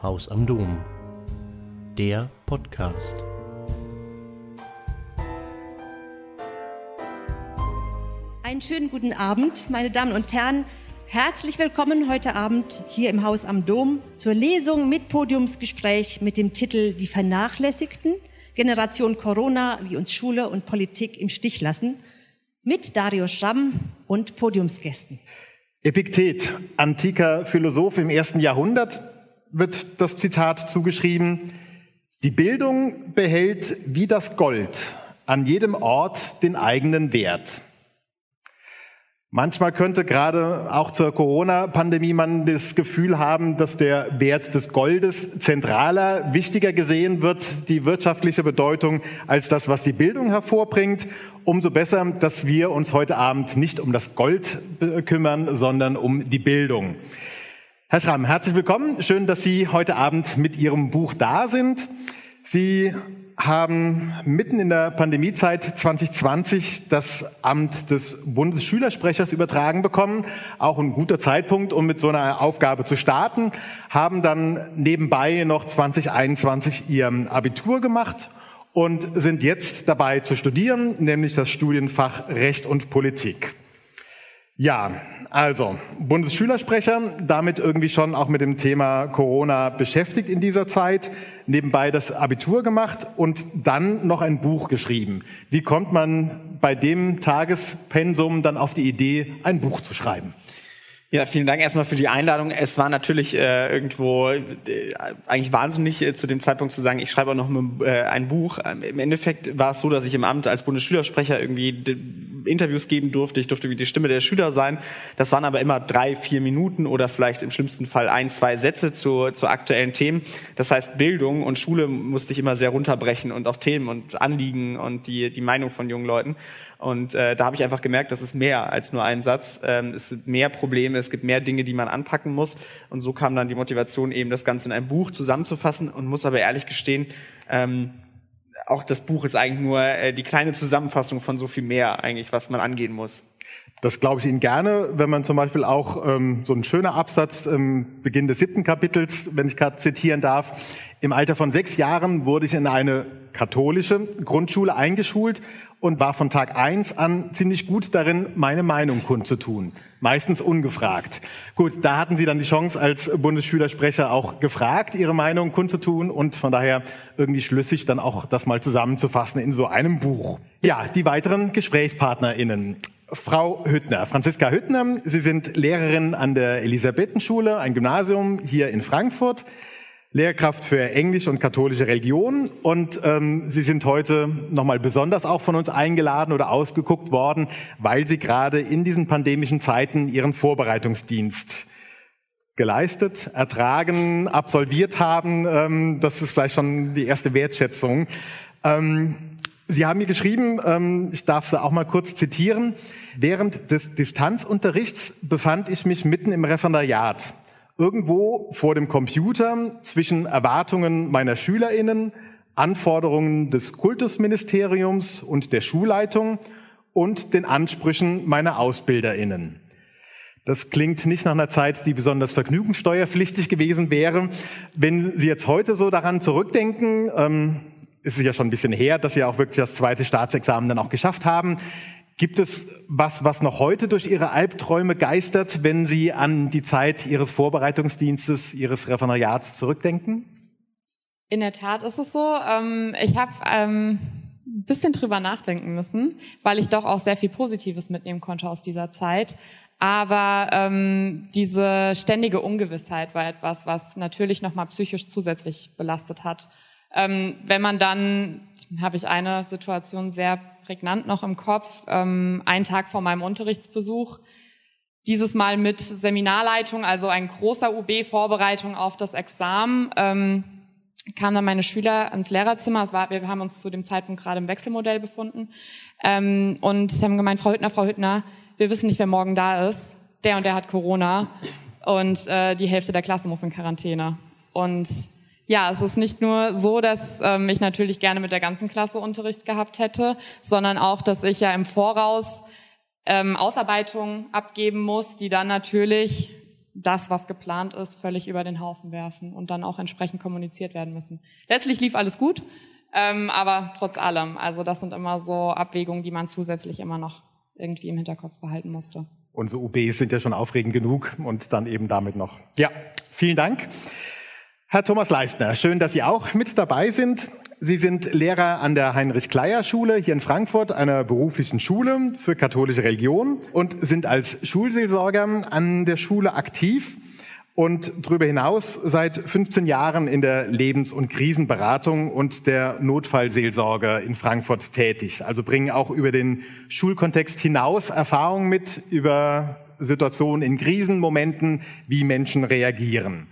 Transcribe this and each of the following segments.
Haus am Dom. Der Podcast. Einen schönen guten Abend, meine Damen und Herren. Herzlich willkommen heute Abend hier im Haus am Dom zur Lesung mit Podiumsgespräch mit dem Titel Die Vernachlässigten, Generation Corona, wie uns Schule und Politik im Stich lassen, mit Dario Schramm und Podiumsgästen. Epiktet, antiker Philosoph im 1. Jahrhundert, wird das Zitat zugeschrieben: Die Bildung behält wie das Gold an jedem Ort den eigenen Wert. Manchmal könnte gerade auch zur Corona-Pandemie man das Gefühl haben, dass der Wert des Goldes zentraler, wichtiger gesehen wird, die wirtschaftliche Bedeutung, als das, was die Bildung hervorbringt. Umso besser, dass wir uns heute Abend nicht um das Gold kümmern, sondern um die Bildung. Herr Schramm, herzlich willkommen. Schön, dass Sie heute Abend mit Ihrem Buch da sind. Sie haben mitten in der Pandemiezeit 2020 das Amt des Bundesschülersprechers übertragen bekommen. Auch ein guter Zeitpunkt, um mit so einer Aufgabe zu starten. Haben dann nebenbei noch 2021 Ihr Abitur gemacht und sind jetzt dabei zu studieren, nämlich das Studienfach Recht und Politik. Ja, also Bundesschülersprecher, damit irgendwie schon auch mit dem Thema Corona beschäftigt in dieser Zeit, nebenbei das Abitur gemacht und dann noch ein Buch geschrieben. Wie kommt man bei dem Tagespensum dann auf die Idee, ein Buch zu schreiben? Ja, vielen Dank erstmal für die Einladung. Es war natürlich irgendwo eigentlich wahnsinnig zu dem Zeitpunkt zu sagen, ich schreibe auch noch ein Buch. Im Endeffekt war es so, dass ich im Amt als Bundesschülersprecher irgendwie Interviews geben durfte. Ich durfte wie die Stimme der Schüler sein. Das waren aber immer 3-4 Minuten oder vielleicht im schlimmsten Fall 1-2 Sätze zu aktuellen Themen. Das heißt, Bildung und Schule musste ich immer sehr runterbrechen und auch Themen und Anliegen und die Meinung von jungen Leuten. Und da habe ich einfach gemerkt, das ist mehr als nur ein Satz. Es sind mehr Probleme, es gibt mehr Dinge, die man anpacken muss. Und so kam dann die Motivation, eben das Ganze in einem Buch zusammenzufassen. Und muss aber ehrlich gestehen, auch das Buch ist eigentlich nur die kleine Zusammenfassung von so viel mehr, eigentlich, was man angehen muss. Das glaube ich Ihnen gerne, wenn man zum Beispiel auch so ein schöner Absatz im Beginn des 7. Kapitels, wenn ich gerade zitieren darf: Im Alter von 6 Jahren wurde ich in eine katholische Grundschule eingeschult und war von Tag 1 an ziemlich gut darin, meine Meinung kundzutun. Meistens ungefragt. Gut, da hatten Sie dann die Chance, als Bundesschülersprecher auch gefragt, Ihre Meinung kundzutun und von daher irgendwie schlüssig dann auch das mal zusammenzufassen in so einem Buch. Ja, die weiteren GesprächspartnerInnen. Frau Hüttner, Franziska Hüttner, Sie sind Lehrerin an der Elisabethenschule, ein Gymnasium hier in Frankfurt, Lehrkraft für Englisch und katholische Religion und Sie sind heute nochmal besonders auch von uns eingeladen oder ausgeguckt worden, weil Sie gerade in diesen pandemischen Zeiten Ihren Vorbereitungsdienst geleistet, ertragen, absolviert haben. Das ist vielleicht schon die erste Wertschätzung. Sie haben mir geschrieben, ich darf Sie auch mal kurz zitieren: Während des Distanzunterrichts befand ich mich mitten im Referendariat. Irgendwo vor dem Computer zwischen Erwartungen meiner SchülerInnen, Anforderungen des Kultusministeriums und der Schulleitung und den Ansprüchen meiner AusbilderInnen. Das klingt nicht nach einer Zeit, die besonders vergnügungssteuerpflichtig gewesen wäre. Wenn Sie jetzt heute so daran zurückdenken, ist es ja schon ein bisschen her, dass Sie auch wirklich das 2. Staatsexamen dann auch geschafft haben. Gibt es was noch heute durch Ihre Albträume geistert, wenn Sie an die Zeit Ihres Vorbereitungsdienstes, Ihres Referendariats zurückdenken? In der Tat ist es so. Ich habe ein bisschen drüber nachdenken müssen, weil ich doch auch sehr viel Positives mitnehmen konnte aus dieser Zeit. Aber diese ständige Ungewissheit war etwas, was natürlich nochmal psychisch zusätzlich belastet hat. Wenn man dann, habe ich eine Situation sehr prägnant noch im Kopf, einen Tag vor meinem Unterrichtsbesuch, dieses Mal mit Seminarleitung, also ein großer UB-Vorbereitung auf das Examen, kamen dann meine Schüler ins Lehrerzimmer. Wir haben uns zu dem Zeitpunkt gerade im Wechselmodell befunden, und sie haben gemeint, Frau Hüttner, wir wissen nicht, wer morgen da ist. Der und der hat Corona und die Hälfte der Klasse muss in Quarantäne. Und ja, es ist nicht nur so, dass ich natürlich gerne mit der ganzen Klasse Unterricht gehabt hätte, sondern auch, dass ich ja im Voraus Ausarbeitungen abgeben muss, die dann natürlich das, was geplant ist, völlig über den Haufen werfen und dann auch entsprechend kommuniziert werden müssen. Letztlich lief alles gut, aber trotz allem, also das sind immer so Abwägungen, die man zusätzlich immer noch irgendwie im Hinterkopf behalten musste. Unsere UBs sind ja schon aufregend genug und dann eben damit noch. Ja, vielen Dank. Herr Thomas Leistner, schön, dass Sie auch mit dabei sind. Sie sind Lehrer an der Heinrich-Kleyer-Schule hier in Frankfurt, einer beruflichen Schule für katholische Religion, und sind als Schulseelsorger an der Schule aktiv und darüber hinaus seit 15 Jahren in der Lebens- und Krisenberatung und der Notfallseelsorge in Frankfurt tätig. Also bringen auch über den Schulkontext hinaus Erfahrungen mit über Situationen in Krisenmomenten, wie Menschen reagieren.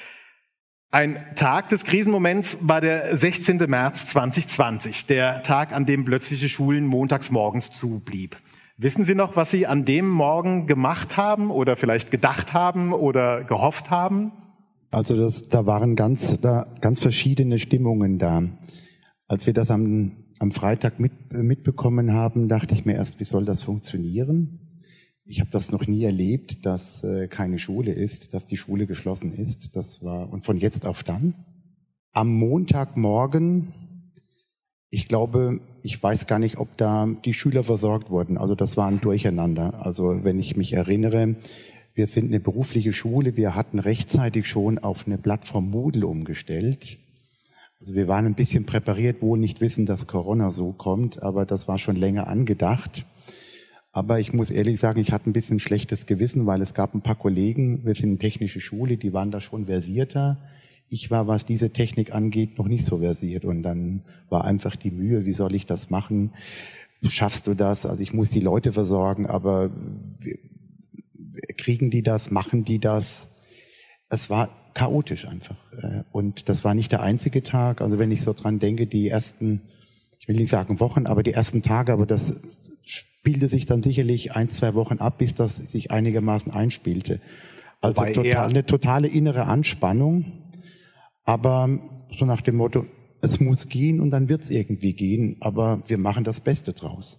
Ein Tag des Krisenmoments war der 16. März 2020, der Tag, an dem plötzlich Schulen montags morgens zublieb. Wissen Sie noch, was Sie an dem Morgen gemacht haben oder vielleicht gedacht haben oder gehofft haben? Also da waren ganz verschiedene Stimmungen da. Als wir das am Freitag mitbekommen haben, dachte ich mir erst, wie soll das funktionieren? Ich habe das noch nie erlebt, dass keine Schule ist, dass die Schule geschlossen ist. Das war, und von jetzt auf dann. Am Montagmorgen, ich glaube, ich weiß gar nicht, ob da die Schüler versorgt wurden. Also das war ein Durcheinander. Also wenn ich mich erinnere, wir sind eine berufliche Schule, wir hatten rechtzeitig schon auf eine Plattform Moodle umgestellt. Also wir waren ein bisschen präpariert, wo nicht wissen, dass Corona so kommt, aber das war schon länger angedacht. Aber ich muss ehrlich sagen, ich hatte ein bisschen schlechtes Gewissen, weil es gab ein paar Kollegen, wir sind eine technische Schule, die waren da schon versierter. Ich war, was diese Technik angeht, noch nicht so versiert. Und dann war einfach die Mühe, wie soll ich das machen? Schaffst du das? Also ich muss die Leute versorgen, aber kriegen die das? Machen die das? Es war chaotisch einfach. Und das war nicht der einzige Tag. Also wenn ich so dran denke, die ersten, ich will nicht sagen Wochen, aber die ersten Tage, aber das spielte sich dann sicherlich 1-2 Wochen ab, bis das sich einigermaßen einspielte. Also eine totale innere Anspannung, aber so nach dem Motto, es muss gehen und dann wird es irgendwie gehen, aber wir machen das Beste draus.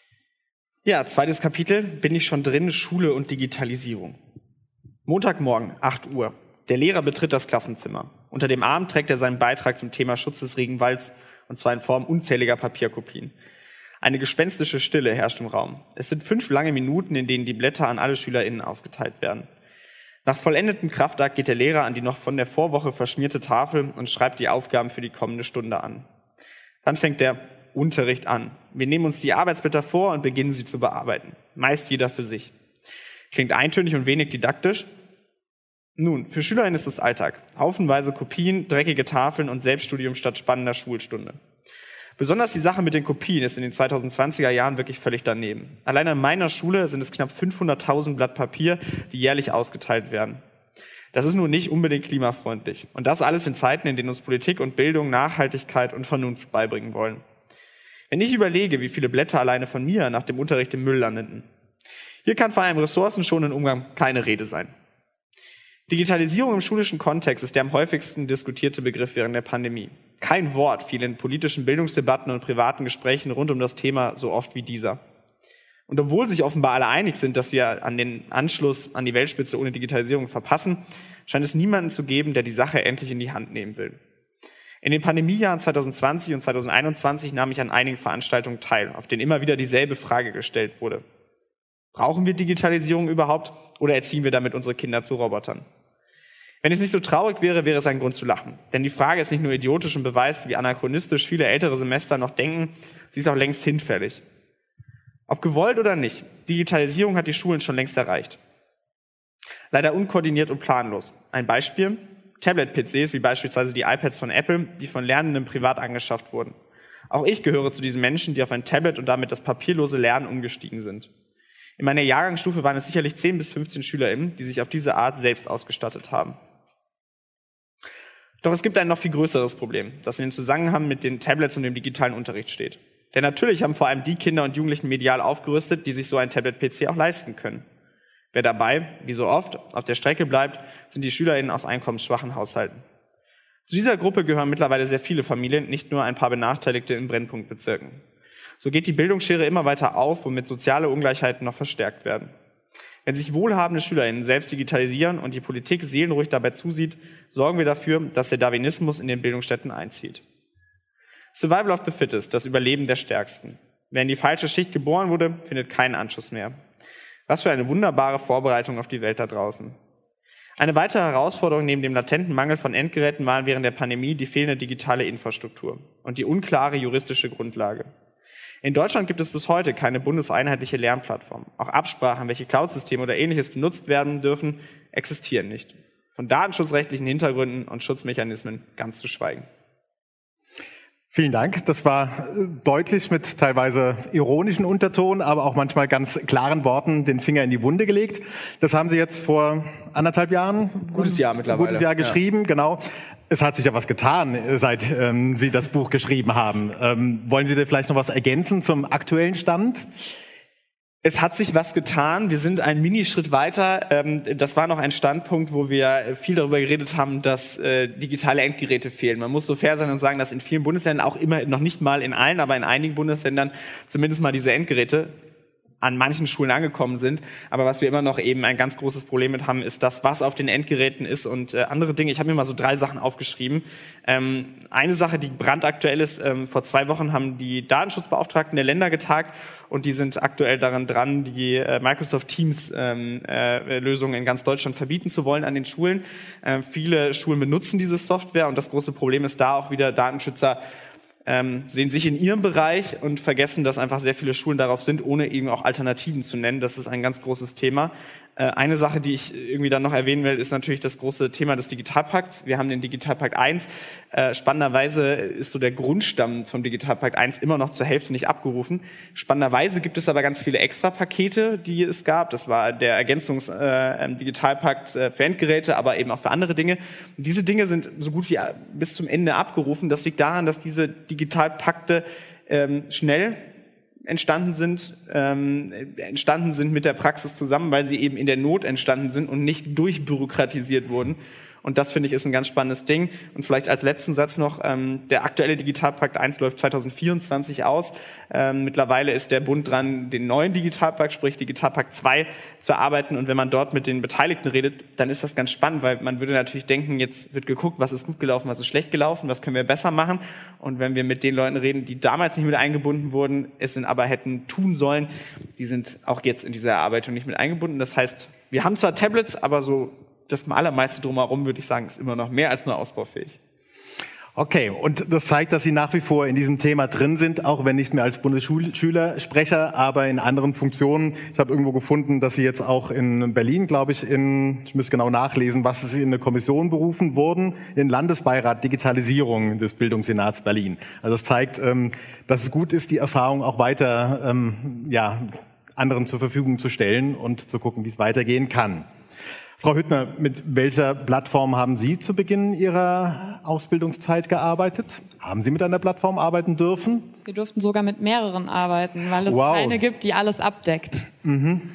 Ja, zweites Kapitel, bin ich schon drin, Schule und Digitalisierung. Montagmorgen, 8 Uhr. Der Lehrer betritt das Klassenzimmer. Unter dem Arm trägt er seinen Beitrag zum Thema Schutz des Regenwalds, und zwar in Form unzähliger Papierkopien. Eine gespenstische Stille herrscht im Raum. Es sind 5 lange Minuten, in denen die Blätter an alle SchülerInnen ausgeteilt werden. Nach vollendetem Kraftakt geht der Lehrer an die noch von der Vorwoche verschmierte Tafel und schreibt die Aufgaben für die kommende Stunde an. Dann fängt der Unterricht an. Wir nehmen uns die Arbeitsblätter vor und beginnen sie zu bearbeiten. Meist jeder für sich. Klingt eintönig und wenig didaktisch. Nun, für SchülerInnen ist es Alltag. Haufenweise Kopien, dreckige Tafeln und Selbststudium statt spannender Schulstunde. Besonders die Sache mit den Kopien ist in den 2020er Jahren wirklich völlig daneben. Allein an meiner Schule sind es knapp 500.000 Blatt Papier, die jährlich ausgeteilt werden. Das ist nun nicht unbedingt klimafreundlich. Und das alles in Zeiten, in denen uns Politik und Bildung Nachhaltigkeit und Vernunft beibringen wollen. Wenn ich überlege, wie viele Blätter alleine von mir nach dem Unterricht im Müll landeten. Hier kann von einem ressourcenschonenden Umgang keine Rede sein. Digitalisierung im schulischen Kontext ist der am häufigsten diskutierte Begriff während der Pandemie. Kein Wort fiel in politischen Bildungsdebatten und privaten Gesprächen rund um das Thema so oft wie dieser. Und obwohl sich offenbar alle einig sind, dass wir an den Anschluss an die Weltspitze ohne Digitalisierung verpassen, scheint es niemanden zu geben, der die Sache endlich in die Hand nehmen will. In den Pandemiejahren 2020 und 2021 nahm ich an einigen Veranstaltungen teil, auf denen immer wieder dieselbe Frage gestellt wurde. Brauchen wir Digitalisierung überhaupt oder erziehen wir damit unsere Kinder zu Robotern? Wenn es nicht so traurig wäre, wäre es ein Grund zu lachen. Denn die Frage ist nicht nur idiotisch und beweist, wie anachronistisch viele ältere Semester noch denken, sie ist auch längst hinfällig. Ob gewollt oder nicht, Digitalisierung hat die Schulen schon längst erreicht. Leider unkoordiniert und planlos. Ein Beispiel, Tablet-PCs wie beispielsweise die iPads von Apple, die von Lernenden privat angeschafft wurden. Auch ich gehöre zu diesen Menschen, die auf ein Tablet und damit das papierlose Lernen umgestiegen sind. In meiner Jahrgangsstufe waren es sicherlich 10 bis 15 SchülerInnen, die sich auf diese Art selbst ausgestattet haben. Doch es gibt ein noch viel größeres Problem, das in den Zusammenhang mit den Tablets und dem digitalen Unterricht steht. Denn natürlich haben vor allem die Kinder und Jugendlichen medial aufgerüstet, die sich so ein Tablet-PC auch leisten können. Wer dabei, wie so oft, auf der Strecke bleibt, sind die SchülerInnen aus einkommensschwachen Haushalten. Zu dieser Gruppe gehören mittlerweile sehr viele Familien, nicht nur ein paar Benachteiligte in Brennpunktbezirken. So geht die Bildungsschere immer weiter auf, womit soziale Ungleichheiten noch verstärkt werden. Wenn sich wohlhabende SchülerInnen selbst digitalisieren und die Politik seelenruhig dabei zusieht, sorgen wir dafür, dass der Darwinismus in den Bildungsstätten einzieht. Survival of the Fittest, das Überleben der Stärksten. Wer in die falsche Schicht geboren wurde, findet keinen Anschluss mehr. Was für eine wunderbare Vorbereitung auf die Welt da draußen. Eine weitere Herausforderung neben dem latenten Mangel von Endgeräten waren während der Pandemie die fehlende digitale Infrastruktur und die unklare juristische Grundlage. In Deutschland gibt es bis heute keine bundeseinheitliche Lernplattform. Auch Absprachen, welche Cloud-Systeme oder Ähnliches genutzt werden dürfen, existieren nicht. Von datenschutzrechtlichen Hintergründen und Schutzmechanismen ganz zu schweigen. Vielen Dank. Das war deutlich mit teilweise ironischen Unterton, aber auch manchmal ganz klaren Worten den Finger in die Wunde gelegt. Das haben Sie jetzt vor 1,5 Jahren? Gutes Jahr mittlerweile. Gutes Jahr geschrieben, genau. Es hat sich ja was getan, seit Sie das Buch geschrieben haben. Wollen Sie da vielleicht noch was ergänzen zum aktuellen Stand? Es hat sich was getan. Wir sind einen Minischritt weiter. Das war noch ein Standpunkt, wo wir viel darüber geredet haben, dass digitale Endgeräte fehlen. Man muss so fair sein und sagen, dass in vielen Bundesländern, auch immer noch nicht mal in allen, aber in einigen Bundesländern zumindest mal diese Endgeräte an manchen Schulen angekommen sind. Aber was wir immer noch eben ein ganz großes Problem mit haben, ist das, was auf den Endgeräten ist und andere Dinge. Ich habe mir mal so 3 Sachen aufgeschrieben. Eine Sache, die brandaktuell ist, vor 2 Wochen haben die Datenschutzbeauftragten der Länder getagt und die sind aktuell daran dran, die Microsoft Teams Lösungen in ganz Deutschland verbieten zu wollen an den Schulen. Viele Schulen benutzen diese Software und das große Problem ist da auch wieder, Datenschützer sehen sich in ihrem Bereich und vergessen, dass einfach sehr viele Schulen darauf sind, ohne eben auch Alternativen zu nennen. Das ist ein ganz großes Thema. Eine Sache, die ich irgendwie dann noch erwähnen will, ist natürlich das große Thema des Digitalpakts. Wir haben den Digitalpakt 1. Spannenderweise ist so der Grundstamm vom Digitalpakt 1 immer noch zur Hälfte nicht abgerufen. Spannenderweise gibt es aber ganz viele Extrapakete, die es gab. Das war der Ergänzungs-Digitalpakt für Endgeräte, aber eben auch für andere Dinge. Und diese Dinge sind so gut wie bis zum Ende abgerufen. Das liegt daran, dass diese Digitalpakte schnell entstanden sind mit der Praxis zusammen, weil sie eben in der Not entstanden sind und nicht durchbürokratisiert wurden. Und das, finde ich, ist ein ganz spannendes Ding. Und vielleicht als letzten Satz noch, der aktuelle Digitalpakt 1 läuft 2024 aus. Mittlerweile ist der Bund dran, den neuen Digitalpakt, sprich Digitalpakt 2, zu erarbeiten. Und wenn man dort mit den Beteiligten redet, dann ist das ganz spannend, weil man würde natürlich denken, jetzt wird geguckt, was ist gut gelaufen, was ist schlecht gelaufen, was können wir besser machen. Und wenn wir mit den Leuten reden, die damals nicht mit eingebunden wurden, es sind aber hätten tun sollen, die sind auch jetzt in dieser Erarbeitung nicht mit eingebunden. Das heißt, wir haben zwar Tablets, aber so das allermeiste drumherum, würde ich sagen, ist immer noch mehr als nur ausbaufähig. Okay, und das zeigt, dass Sie nach wie vor in diesem Thema drin sind, auch wenn nicht mehr als Bundesschülersprecher, aber in anderen Funktionen. Ich habe irgendwo gefunden, dass Sie jetzt auch in Berlin, glaube ich, ich muss genau nachlesen, was Sie in eine Kommission berufen wurden, den Landesbeirat Digitalisierung des Bildungssenats Berlin. Also das zeigt, dass es gut ist, die Erfahrung auch weiter anderen zur Verfügung zu stellen und zu gucken, wie es weitergehen kann. Frau Hüttner, mit welcher Plattform haben Sie zu Beginn Ihrer Ausbildungszeit gearbeitet? Haben Sie mit einer Plattform arbeiten dürfen? Wir durften sogar mit mehreren arbeiten, weil es keine gibt, die alles abdeckt. In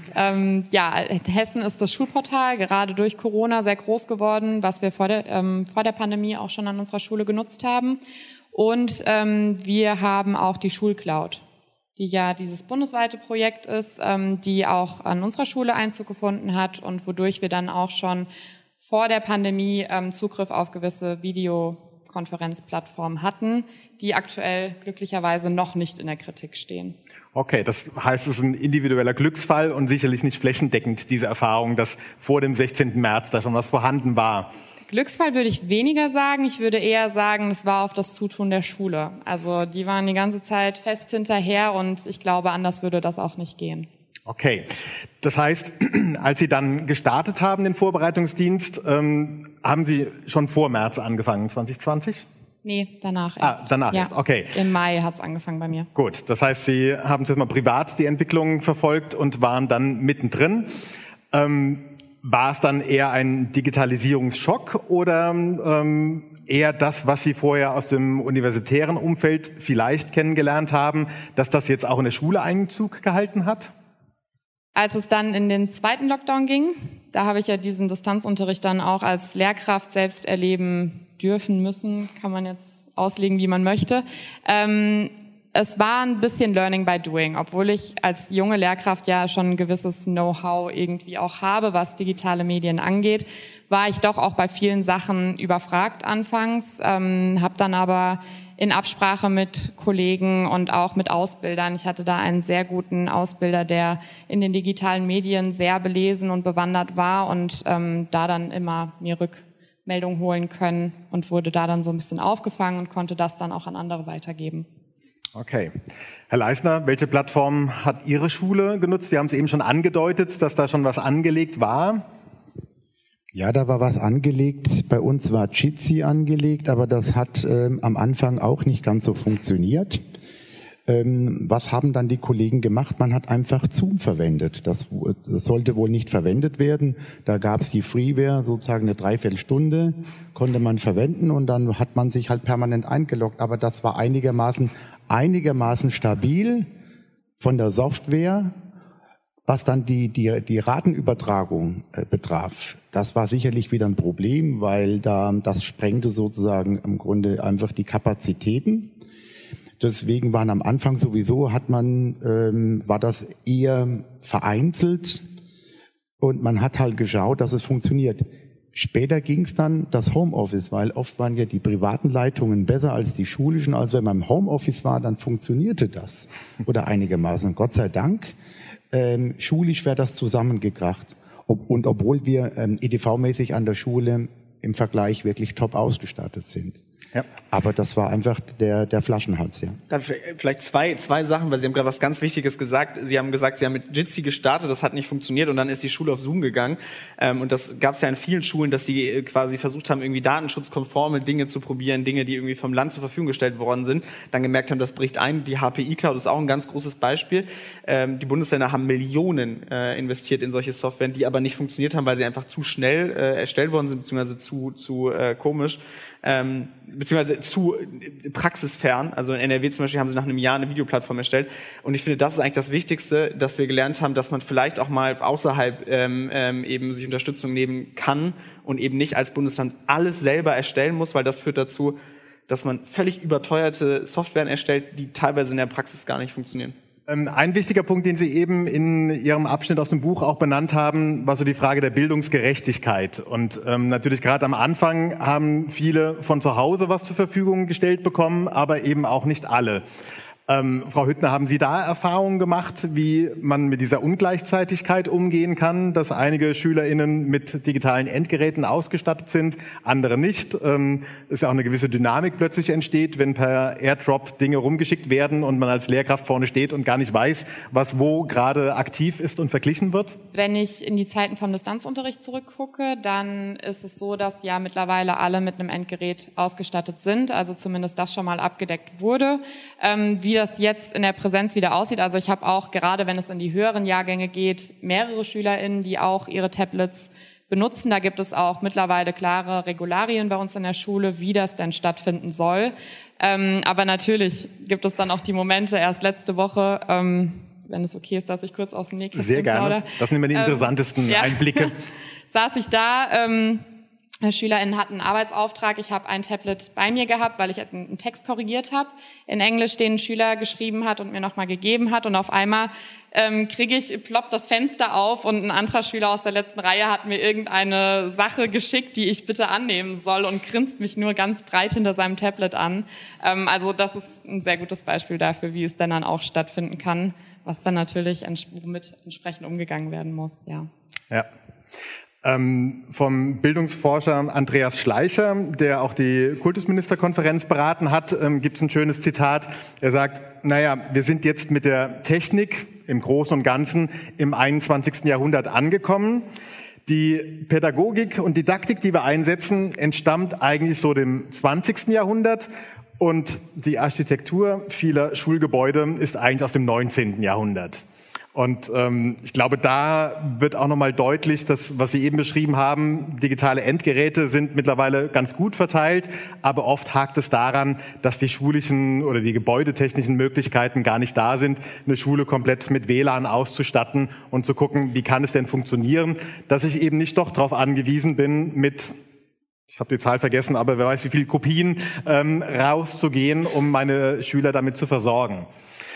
Hessen ist das Schulportal gerade durch Corona sehr groß geworden, was wir vor der Pandemie auch schon an unserer Schule genutzt haben. Und wir haben auch die Schulcloud, die ja dieses bundesweite Projekt ist, die auch an unserer Schule Einzug gefunden hat und wodurch wir dann auch schon vor der Pandemie Zugriff auf gewisse Videokonferenzplattformen hatten, die aktuell glücklicherweise noch nicht in der Kritik stehen. Okay, das heißt, es ist ein individueller Glücksfall und sicherlich nicht flächendeckend, diese Erfahrung, dass vor dem 16. März da schon was vorhanden war. Glücksfall würde ich weniger sagen. Ich würde eher sagen, es war auf das Zutun der Schule. Also die waren die ganze Zeit fest hinterher und ich glaube, anders würde das auch nicht gehen. Okay, das heißt, als Sie dann gestartet haben, den Vorbereitungsdienst, haben Sie schon vor März angefangen, 2020? Nee, danach erst. Danach erst, okay. Im Mai hat's angefangen bei mir. Gut, das heißt, Sie haben jetzt mal privat die Entwicklung verfolgt und waren dann mittendrin. War es dann eher ein Digitalisierungsschock oder eher das, was Sie vorher aus dem universitären Umfeld vielleicht kennengelernt haben, dass das jetzt auch in der Schule Einzug gehalten hat? Als es dann in den zweiten Lockdown ging, da habe ich ja diesen Distanzunterricht dann auch als Lehrkraft selbst erleben dürfen müssen, kann man jetzt auslegen, wie man möchte. es war ein bisschen Learning by Doing, obwohl ich als junge Lehrkraft ja schon ein gewisses Know-how irgendwie auch habe, was digitale Medien angeht, war ich doch auch bei vielen Sachen überfragt anfangs, habe dann aber in Absprache mit Kollegen und auch mit Ausbildern. Ich hatte da einen sehr guten Ausbilder, der in den digitalen Medien sehr belesen und bewandert war und da dann immer mir Rückmeldung holen können und wurde da dann so ein bisschen aufgefangen und konnte das dann auch an andere weitergeben. Okay. Herr Leisner, welche Plattform hat Ihre Schule genutzt? Sie haben es eben schon angedeutet, dass da schon was angelegt war. Ja, da war was angelegt. Bei uns war Jitsi angelegt, aber das hat am Anfang auch nicht ganz so funktioniert. Was haben dann die Kollegen gemacht? Man hat einfach Zoom verwendet. Das sollte wohl nicht verwendet werden. Da gab es die Freeware, sozusagen eine Dreiviertelstunde, konnte man verwenden und dann hat man sich halt permanent eingeloggt. Aber das war einigermaßen stabil von der Software. Was dann die Ratenübertragung betraf, das war sicherlich wieder ein Problem, weil das sprengte sozusagen im Grunde einfach die Kapazitäten. Deswegen waren am Anfang sowieso, war das eher vereinzelt und man hat halt geschaut, dass es funktioniert. Später ging es dann das Homeoffice, weil oft waren ja die privaten Leitungen besser als die schulischen. Also wenn man im Homeoffice war, dann funktionierte das oder einigermaßen. Gott sei Dank. Schulisch wäre das zusammengekracht. Und obwohl wir EDV-mäßig an der Schule im Vergleich wirklich top ausgestattet sind. Ja. Aber das war einfach der Flaschenhals, ja. Dann vielleicht zwei Sachen, weil Sie haben gerade was ganz Wichtiges gesagt. Sie haben gesagt, Sie haben mit Jitsi gestartet, das hat nicht funktioniert und dann ist die Schule auf Zoom gegangen. Und das gab es ja in vielen Schulen, dass sie quasi versucht haben, irgendwie datenschutzkonforme Dinge zu probieren, Dinge, die irgendwie vom Land zur Verfügung gestellt worden sind, dann gemerkt haben, das bricht ein. Die HPI-Cloud ist auch ein ganz großes Beispiel. Die Bundesländer haben Millionen investiert in solche Software, die aber nicht funktioniert haben, weil sie einfach zu schnell erstellt worden sind, beziehungsweise zu komisch. Beziehungsweise zu praxisfern. Also in NRW zum Beispiel haben sie nach einem Jahr eine Videoplattform erstellt. Und ich finde, das ist eigentlich das Wichtigste, dass wir gelernt haben, dass man vielleicht auch mal außerhalb eben sich Unterstützung nehmen kann und eben nicht als Bundesland alles selber erstellen muss, weil das führt dazu, dass man völlig überteuerte Softwaren erstellt, die teilweise in der Praxis gar nicht funktionieren. Ein wichtiger Punkt, den Sie eben in Ihrem Abschnitt aus dem Buch auch benannt haben, war so die Frage der Bildungsgerechtigkeit. Und natürlich gerade am Anfang haben viele von zu Hause was zur Verfügung gestellt bekommen, aber eben auch nicht alle. Frau Hüttner, haben Sie da Erfahrungen gemacht, wie man mit dieser Ungleichzeitigkeit umgehen kann, dass einige SchülerInnen mit digitalen Endgeräten ausgestattet sind, andere nicht? Dass ja auch eine gewisse Dynamik plötzlich entsteht, wenn per Airdrop Dinge rumgeschickt werden und man als Lehrkraft vorne steht und gar nicht weiß, was wo gerade aktiv ist und verglichen wird? Wenn ich in die Zeiten vom Distanzunterricht zurückgucke, dann ist es so, dass ja mittlerweile alle mit einem Endgerät ausgestattet sind, also zumindest das schon mal abgedeckt wurde. Wie das jetzt in der Präsenz wieder aussieht. Also ich habe auch, gerade wenn es in die höheren Jahrgänge geht, mehrere SchülerInnen, die auch ihre Tablets benutzen. Da gibt es auch mittlerweile klare Regularien bei uns in der Schule, wie das denn stattfinden soll. Aber natürlich gibt es dann auch die Momente, erst letzte Woche, wenn es okay ist, dass ich kurz aus dem Nähkästchen Sehr gerne. plaudere. Das sind immer die interessantesten Einblicke. Saß ich da, SchülerInnen hatten einen Arbeitsauftrag. Ich habe ein Tablet bei mir gehabt, weil ich einen Text korrigiert habe in Englisch, den ein Schüler geschrieben hat und mir nochmal gegeben hat. Und auf einmal ploppt das Fenster auf und ein anderer Schüler aus der letzten Reihe hat mir irgendeine Sache geschickt, die ich bitte annehmen soll und grinst mich nur ganz breit hinter seinem Tablet an. Also das ist ein sehr gutes Beispiel dafür, wie es dann auch stattfinden kann, was dann natürlich womit entsprechend umgegangen werden muss. Ja. Vom Bildungsforscher Andreas Schleicher, der auch die Kultusministerkonferenz beraten hat, gibt es ein schönes Zitat. Er sagt, wir sind jetzt mit der Technik im Großen und Ganzen im 21. Jahrhundert angekommen. Die Pädagogik und Didaktik, die wir einsetzen, entstammt eigentlich so dem 20. Jahrhundert. Und die Architektur vieler Schulgebäude ist eigentlich aus dem 19. Jahrhundert. Und ich glaube, da wird auch nochmal deutlich, dass, was Sie eben beschrieben haben, digitale Endgeräte sind mittlerweile ganz gut verteilt, aber oft hakt es daran, dass die schulischen oder die gebäudetechnischen Möglichkeiten gar nicht da sind, eine Schule komplett mit WLAN auszustatten und zu gucken, wie kann es denn funktionieren, dass ich eben nicht doch darauf angewiesen bin, mit ich habe die Zahl vergessen, aber wer weiß, wie viele Kopien rauszugehen, um meine Schüler damit zu versorgen.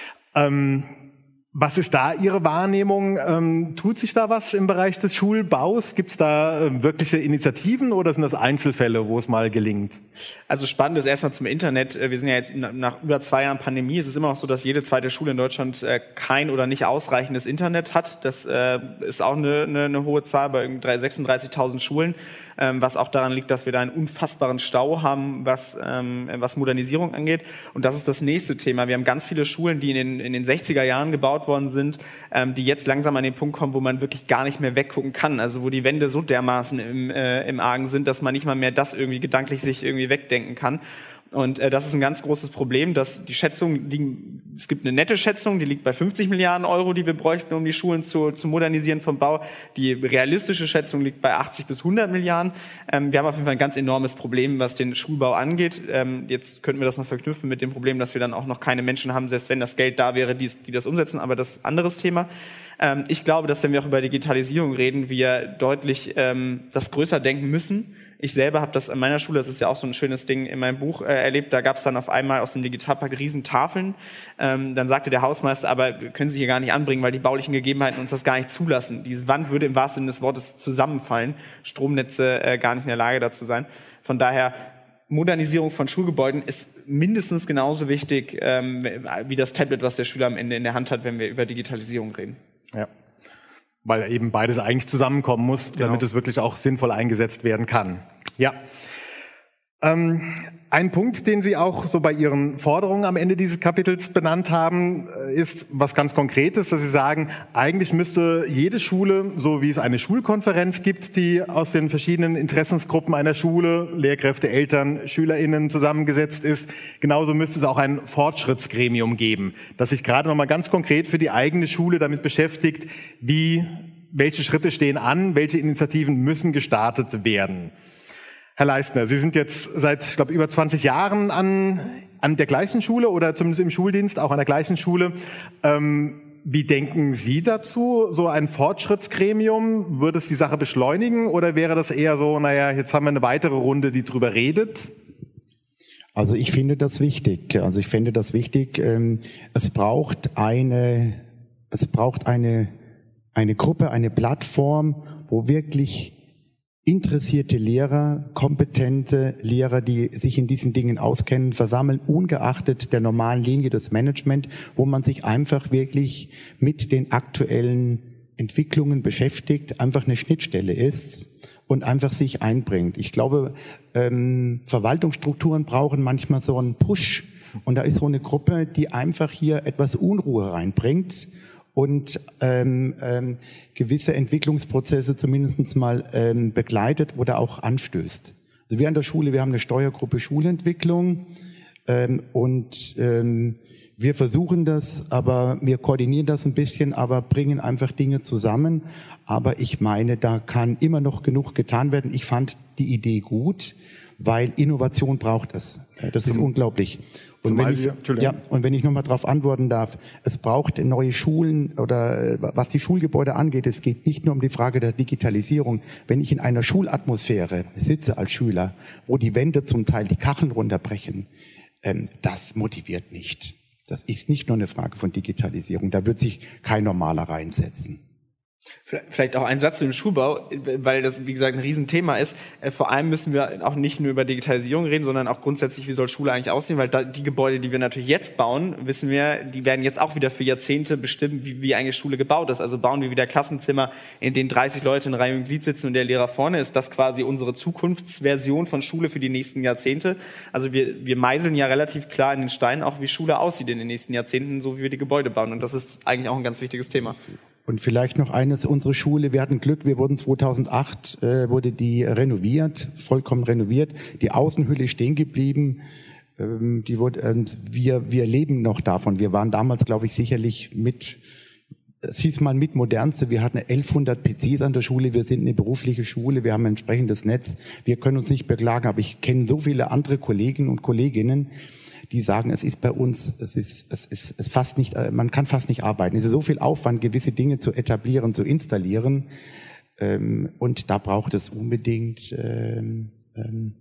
Was ist da Ihre Wahrnehmung? Tut sich da was im Bereich des Schulbaus? Gibt es da wirkliche Initiativen oder sind das Einzelfälle, wo es mal gelingt? Also spannend ist erstmal zum Internet. Wir sind ja jetzt nach über 2 Jahren Pandemie. Es ist immer noch so, dass jede zweite Schule in Deutschland kein oder nicht ausreichendes Internet hat. Das ist auch eine hohe Zahl bei 36.000 Schulen. Was auch daran liegt, dass wir da einen unfassbaren Stau haben, was Modernisierung angeht. Und das ist das nächste Thema. Wir haben ganz viele Schulen, die in den 60er Jahren gebaut worden sind, die jetzt langsam an den Punkt kommen, wo man wirklich gar nicht mehr weggucken kann. Also wo die Wände so dermaßen im Argen sind, dass man nicht mal mehr das irgendwie gedanklich sich irgendwie wegdenken kann. Und das ist ein ganz großes Problem, dass die Schätzungen liegen, es gibt eine nette Schätzung, die liegt bei 50 Milliarden Euro, die wir bräuchten, um die Schulen zu modernisieren vom Bau. Die realistische Schätzung liegt bei 80 bis 100 Milliarden. Wir haben auf jeden Fall ein ganz enormes Problem, was den Schulbau angeht. Jetzt könnten wir das noch verknüpfen mit dem Problem, dass wir dann auch noch keine Menschen haben, selbst wenn das Geld da wäre, die das umsetzen, aber das ist ein anderes Thema. Ich glaube, dass wenn wir auch über Digitalisierung reden, wir deutlich das größer denken müssen. Ich selber habe das an meiner Schule, das ist ja auch so ein schönes Ding in meinem Buch erlebt, da gab es dann auf einmal aus dem Digitalpark Riesentafeln. Dann sagte der Hausmeister, aber können Sie hier gar nicht anbringen, weil die baulichen Gegebenheiten uns das gar nicht zulassen. Diese Wand würde im wahrsten Sinne des Wortes zusammenfallen, Stromnetze gar nicht in der Lage dazu sein. Von daher, Modernisierung von Schulgebäuden ist mindestens genauso wichtig wie das Tablet, was der Schüler am Ende in der Hand hat, wenn wir über Digitalisierung reden. Ja. Weil eben beides eigentlich zusammenkommen muss, damit es wirklich auch sinnvoll eingesetzt werden kann. Ja. Ein Punkt, den Sie auch so bei Ihren Forderungen am Ende dieses Kapitels benannt haben, ist was ganz Konkretes, dass Sie sagen, eigentlich müsste jede Schule, so wie es eine Schulkonferenz gibt, die aus den verschiedenen Interessensgruppen einer Schule, Lehrkräfte, Eltern, SchülerInnen zusammengesetzt ist, genauso müsste es auch ein Fortschrittsgremium geben, das sich gerade nochmal ganz konkret für die eigene Schule damit beschäftigt, welche Schritte stehen an, welche Initiativen müssen gestartet werden. Herr Leistner, Sie sind jetzt seit, ich glaube, über 20 Jahren an der gleichen Schule oder zumindest im Schuldienst, auch an der gleichen Schule. Wie denken Sie dazu? So ein Fortschrittsgremium, würde es die Sache beschleunigen oder wäre das eher so, naja, jetzt haben wir eine weitere Runde, die drüber redet? Also ich finde das wichtig. Es braucht eine Gruppe, eine Plattform, wo wirklich interessierte Lehrer, kompetente Lehrer, die sich in diesen Dingen auskennen, versammeln, ungeachtet der normalen Linie des Management, wo man sich einfach wirklich mit den aktuellen Entwicklungen beschäftigt, einfach eine Schnittstelle ist und einfach sich einbringt. Ich glaube, Verwaltungsstrukturen brauchen manchmal so einen Push und da ist so eine Gruppe, die einfach hier etwas Unruhe reinbringt und gewisse Entwicklungsprozesse zumindest mal begleitet oder auch anstößt. Also wir an der Schule, wir haben eine Steuergruppe Schulentwicklung wir versuchen das, aber wir koordinieren das ein bisschen, aber bringen einfach Dinge zusammen. Aber ich meine, da kann immer noch genug getan werden. Ich fand die Idee gut, weil Innovation braucht es. Das ist unglaublich. Und wenn ich nochmal darauf antworten darf, es braucht neue Schulen oder was die Schulgebäude angeht, es geht nicht nur um die Frage der Digitalisierung. Wenn ich in einer Schulatmosphäre sitze als Schüler, wo die Wände zum Teil die Kacheln runterbrechen, das motiviert nicht. Das ist nicht nur eine Frage von Digitalisierung, da wird sich kein Normaler reinsetzen. Vielleicht auch ein Satz zu dem Schulbau, weil das, wie gesagt, ein Riesenthema ist. Vor allem müssen wir auch nicht nur über Digitalisierung reden, sondern auch grundsätzlich, wie soll Schule eigentlich aussehen, weil die Gebäude, die wir natürlich jetzt bauen, wissen wir, die werden jetzt auch wieder für Jahrzehnte bestimmen, wie eigentlich Schule gebaut ist. Also bauen wir wieder Klassenzimmer, in denen 30 Leute in Reihe und Glied sitzen und der Lehrer vorne ist. Das quasi unsere Zukunftsversion von Schule für die nächsten Jahrzehnte. Also wir meißeln ja relativ klar in den Stein auch, wie Schule aussieht in den nächsten Jahrzehnten, so wie wir die Gebäude bauen. Und das ist eigentlich auch ein ganz wichtiges Thema. Und vielleicht noch eines, unsere Schule, wir hatten Glück, wir wurden 2008, wurde die renoviert, vollkommen renoviert, die Außenhülle ist stehen geblieben, wir leben noch davon. Wir waren damals, glaube ich, sicherlich es hieß mal mit modernste, wir hatten 1100 PCs an der Schule, wir sind eine berufliche Schule, wir haben ein entsprechendes Netz, wir können uns nicht beklagen, aber ich kenne so viele andere Kollegen und Kolleginnen, die sagen, es ist bei uns, es ist fast nicht, man kann fast nicht arbeiten. Es ist so viel Aufwand, gewisse Dinge zu etablieren, zu installieren. Und da braucht es unbedingt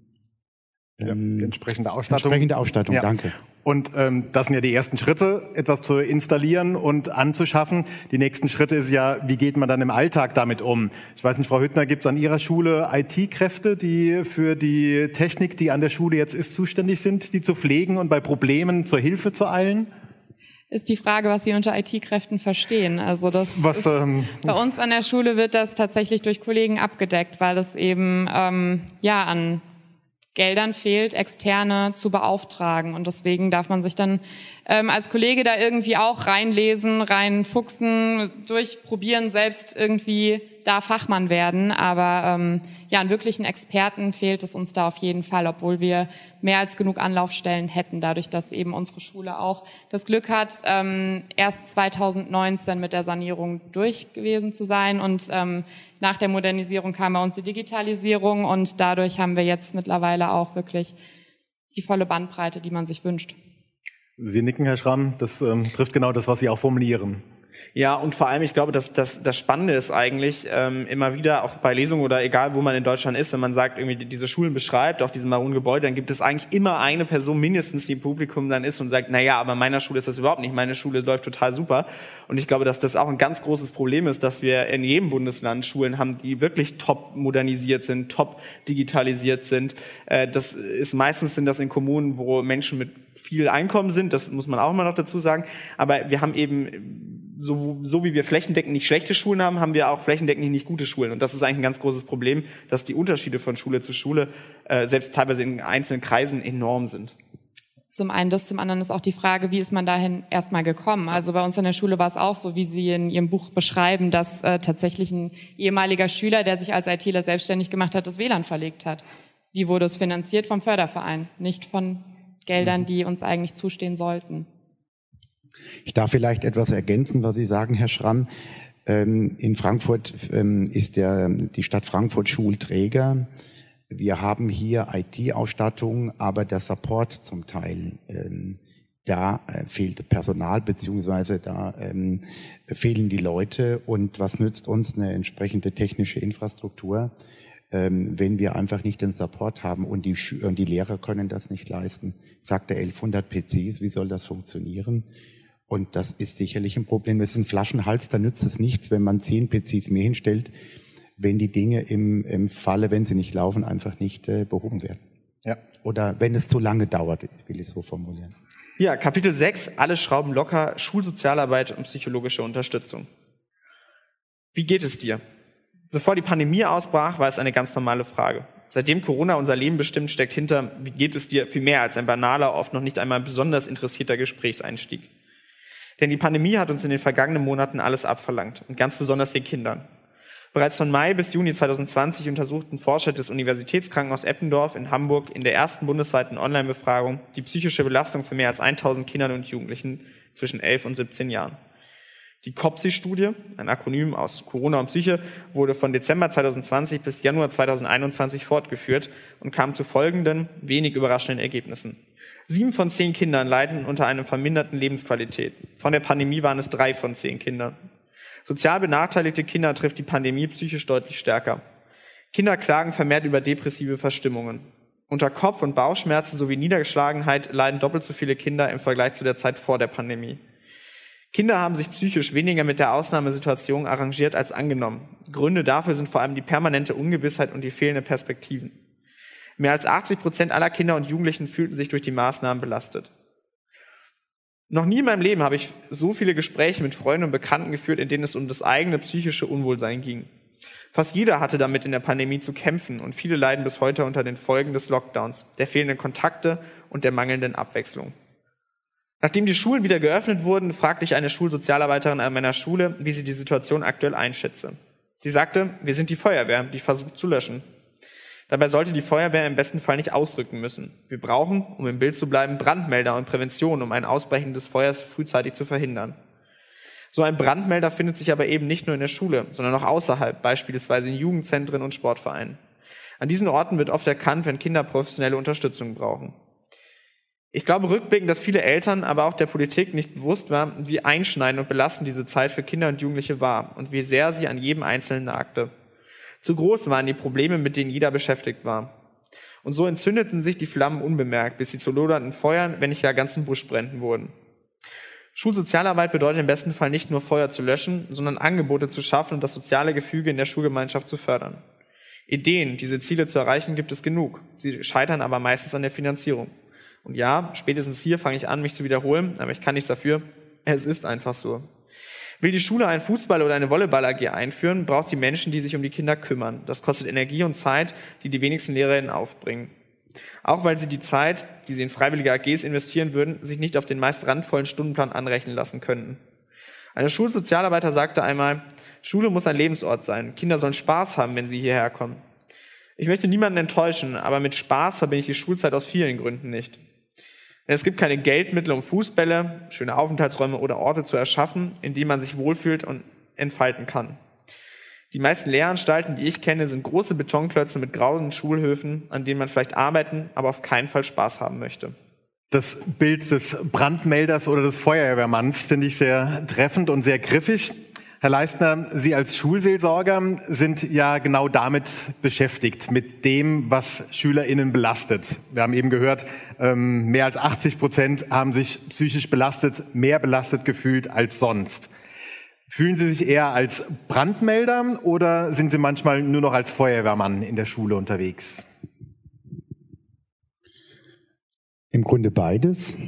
die entsprechende Ausstattung. Entsprechende Ausstattung, ja. Danke. Und das sind ja die ersten Schritte, etwas zu installieren und anzuschaffen. Die nächsten Schritte ist ja, wie geht man dann im Alltag damit um? Ich weiß nicht, Frau Hüttner, gibt es an Ihrer Schule IT-Kräfte, die für die Technik, die an der Schule jetzt ist, zuständig sind, die zu pflegen und bei Problemen zur Hilfe zu eilen? Ist die Frage, was Sie unter IT-Kräften verstehen. Also bei uns an der Schule wird das tatsächlich durch Kollegen abgedeckt, weil es eben an Geldern fehlt, Externe zu beauftragen. Und deswegen darf man sich dann als Kollege da irgendwie auch reinlesen, reinfuchsen, durchprobieren, selbst irgendwie da Fachmann werden. Aber an wirklichen Experten fehlt es uns da auf jeden Fall, obwohl wir mehr als genug Anlaufstellen hätten, dadurch, dass eben unsere Schule auch das Glück hat, erst 2019 mit der Sanierung durch gewesen zu sein. Und nach der Modernisierung kam bei uns die Digitalisierung und dadurch haben wir jetzt mittlerweile auch wirklich die volle Bandbreite, die man sich wünscht. Sie nicken, Herr Schramm, das trifft genau das, was Sie auch formulieren. Ja, und vor allem, ich glaube, dass das Spannende ist eigentlich immer wieder, auch bei Lesungen oder egal, wo man in Deutschland ist, wenn man sagt, irgendwie diese Schulen beschreibt, auch diese maronen Gebäude, dann gibt es eigentlich immer eine Person mindestens, die im Publikum dann ist und sagt, naja, aber in meiner Schule ist das überhaupt nicht, meine Schule läuft total super. Und ich glaube, dass das auch ein ganz großes Problem ist, dass wir in jedem Bundesland Schulen haben, die wirklich top modernisiert sind, top digitalisiert sind. Meistens sind das in Kommunen, wo Menschen mit viel Einkommen sind, das muss man auch immer noch dazu sagen. Aber wir haben eben so wie wir flächendeckend nicht schlechte Schulen haben, haben wir auch flächendeckend nicht gute Schulen. Und das ist eigentlich ein ganz großes Problem, dass die Unterschiede von Schule zu Schule selbst teilweise in einzelnen Kreisen enorm sind. Zum einen das, zum anderen ist auch die Frage, wie ist man dahin erstmal gekommen? Also bei uns an der Schule war es auch so, wie Sie in Ihrem Buch beschreiben, dass tatsächlich ein ehemaliger Schüler, der sich als ITler selbstständig gemacht hat, das WLAN verlegt hat. Wie wurde es finanziert? Vom Förderverein, nicht von Geldern, die uns eigentlich zustehen sollten. Ich darf vielleicht etwas ergänzen, was Sie sagen, Herr Schramm. In Frankfurt ist die Stadt Frankfurt Schulträger. Wir haben hier IT-Ausstattung, aber der Support zum Teil, da fehlt Personal, beziehungsweise da fehlen die Leute. Und was nützt uns eine entsprechende technische Infrastruktur, wenn wir einfach nicht den Support haben und die Lehrer können das nicht leisten? Sagt er 1100 PCs, wie soll das funktionieren? Und das ist sicherlich ein Problem. Das ist ein Flaschenhals, da nützt es nichts, wenn man 10 PCs mehr hinstellt, wenn die Dinge im Falle, wenn sie nicht laufen, einfach nicht behoben werden. Ja. Oder wenn es zu lange dauert, will ich so formulieren. Ja, Kapitel 6, alle Schrauben locker, Schulsozialarbeit und psychologische Unterstützung. Wie geht es dir? Bevor die Pandemie ausbrach, war es eine ganz normale Frage. Seitdem Corona unser Leben bestimmt, steckt hinter, wie geht es dir, viel mehr als ein banaler, oft noch nicht einmal besonders interessierter Gesprächseinstieg. Denn die Pandemie hat uns in den vergangenen Monaten alles abverlangt und ganz besonders den Kindern. Bereits von Mai bis Juni 2020 untersuchten Forscher des Universitätskrankenhauses Eppendorf in Hamburg in der ersten bundesweiten Online-Befragung die psychische Belastung für mehr als 1000 Kindern und Jugendlichen zwischen 11 und 17 Jahren. Die COPSI-Studie, ein Akronym aus Corona und Psyche, wurde von Dezember 2020 bis Januar 2021 fortgeführt und kam zu folgenden, wenig überraschenden Ergebnissen. 7 von 10 Kindern leiden unter einer verminderten Lebensqualität. Von der Pandemie waren es 3 von 10 Kindern. Sozial benachteiligte Kinder trifft die Pandemie psychisch deutlich stärker. Kinder klagen vermehrt über depressive Verstimmungen. Unter Kopf- und Bauchschmerzen sowie Niedergeschlagenheit leiden doppelt so viele Kinder im Vergleich zu der Zeit vor der Pandemie. Kinder haben sich psychisch weniger mit der Ausnahmesituation arrangiert als angenommen. Gründe dafür sind vor allem die permanente Ungewissheit und die fehlenden Perspektiven. Mehr als 80% aller Kinder und Jugendlichen fühlten sich durch die Maßnahmen belastet. Noch nie in meinem Leben habe ich so viele Gespräche mit Freunden und Bekannten geführt, in denen es um das eigene psychische Unwohlsein ging. Fast jeder hatte damit in der Pandemie zu kämpfen und viele leiden bis heute unter den Folgen des Lockdowns, der fehlenden Kontakte und der mangelnden Abwechslung. Nachdem die Schulen wieder geöffnet wurden, fragte ich eine Schulsozialarbeiterin an meiner Schule, wie sie die Situation aktuell einschätze. Sie sagte, wir sind die Feuerwehr, die versucht zu löschen. Dabei sollte die Feuerwehr im besten Fall nicht ausrücken müssen. Wir brauchen, um im Bild zu bleiben, Brandmelder und Prävention, um ein Ausbrechen des Feuers frühzeitig zu verhindern. So ein Brandmelder findet sich aber eben nicht nur in der Schule, sondern auch außerhalb, beispielsweise in Jugendzentren und Sportvereinen. An diesen Orten wird oft erkannt, wenn Kinder professionelle Unterstützung brauchen. Ich glaube rückblickend, dass viele Eltern, aber auch der Politik nicht bewusst war, wie einschneidend und belastend diese Zeit für Kinder und Jugendliche war und wie sehr sie an jedem Einzelnen nagte. Zu groß waren die Probleme, mit denen jeder beschäftigt war. Und so entzündeten sich die Flammen unbemerkt, bis sie zu lodernden Feuern, wenn nicht gar ganzen Buschbränden wurden. Schulsozialarbeit bedeutet im besten Fall nicht nur Feuer zu löschen, sondern Angebote zu schaffen und das soziale Gefüge in der Schulgemeinschaft zu fördern. Ideen, diese Ziele zu erreichen, gibt es genug. Sie scheitern aber meistens an der Finanzierung. Und ja, spätestens hier fange ich an, mich zu wiederholen, aber ich kann nichts dafür. Es ist einfach so. Will die Schule einen Fußball- oder eine Volleyball-AG einführen, braucht sie Menschen, die sich um die Kinder kümmern. Das kostet Energie und Zeit, die die wenigsten LehrerInnen aufbringen. Auch weil sie die Zeit, die sie in freiwillige AGs investieren würden, sich nicht auf den meist randvollen Stundenplan anrechnen lassen könnten. Ein Schulsozialarbeiter sagte einmal, Schule muss ein Lebensort sein. Kinder sollen Spaß haben, wenn sie hierher kommen. Ich möchte niemanden enttäuschen, aber mit Spaß verbinde ich die Schulzeit aus vielen Gründen nicht. Denn es gibt keine Geldmittel, um Fußbälle, schöne Aufenthaltsräume oder Orte zu erschaffen, in denen man sich wohlfühlt und entfalten kann. Die meisten Lehranstalten, die ich kenne, sind große Betonklötze mit grauen Schulhöfen, an denen man vielleicht arbeiten, aber auf keinen Fall Spaß haben möchte. Das Bild des Brandmelders oder des Feuerwehrmanns finde ich sehr treffend und sehr griffig. Herr Leistner, Sie als Schulseelsorger sind ja genau damit beschäftigt, mit dem, was SchülerInnen belastet. Wir haben eben gehört, mehr als 80% haben sich psychisch belastet, mehr belastet gefühlt als sonst. Fühlen Sie sich eher als Brandmelder oder sind Sie manchmal nur noch als Feuerwehrmann in der Schule unterwegs? Im Grunde beides.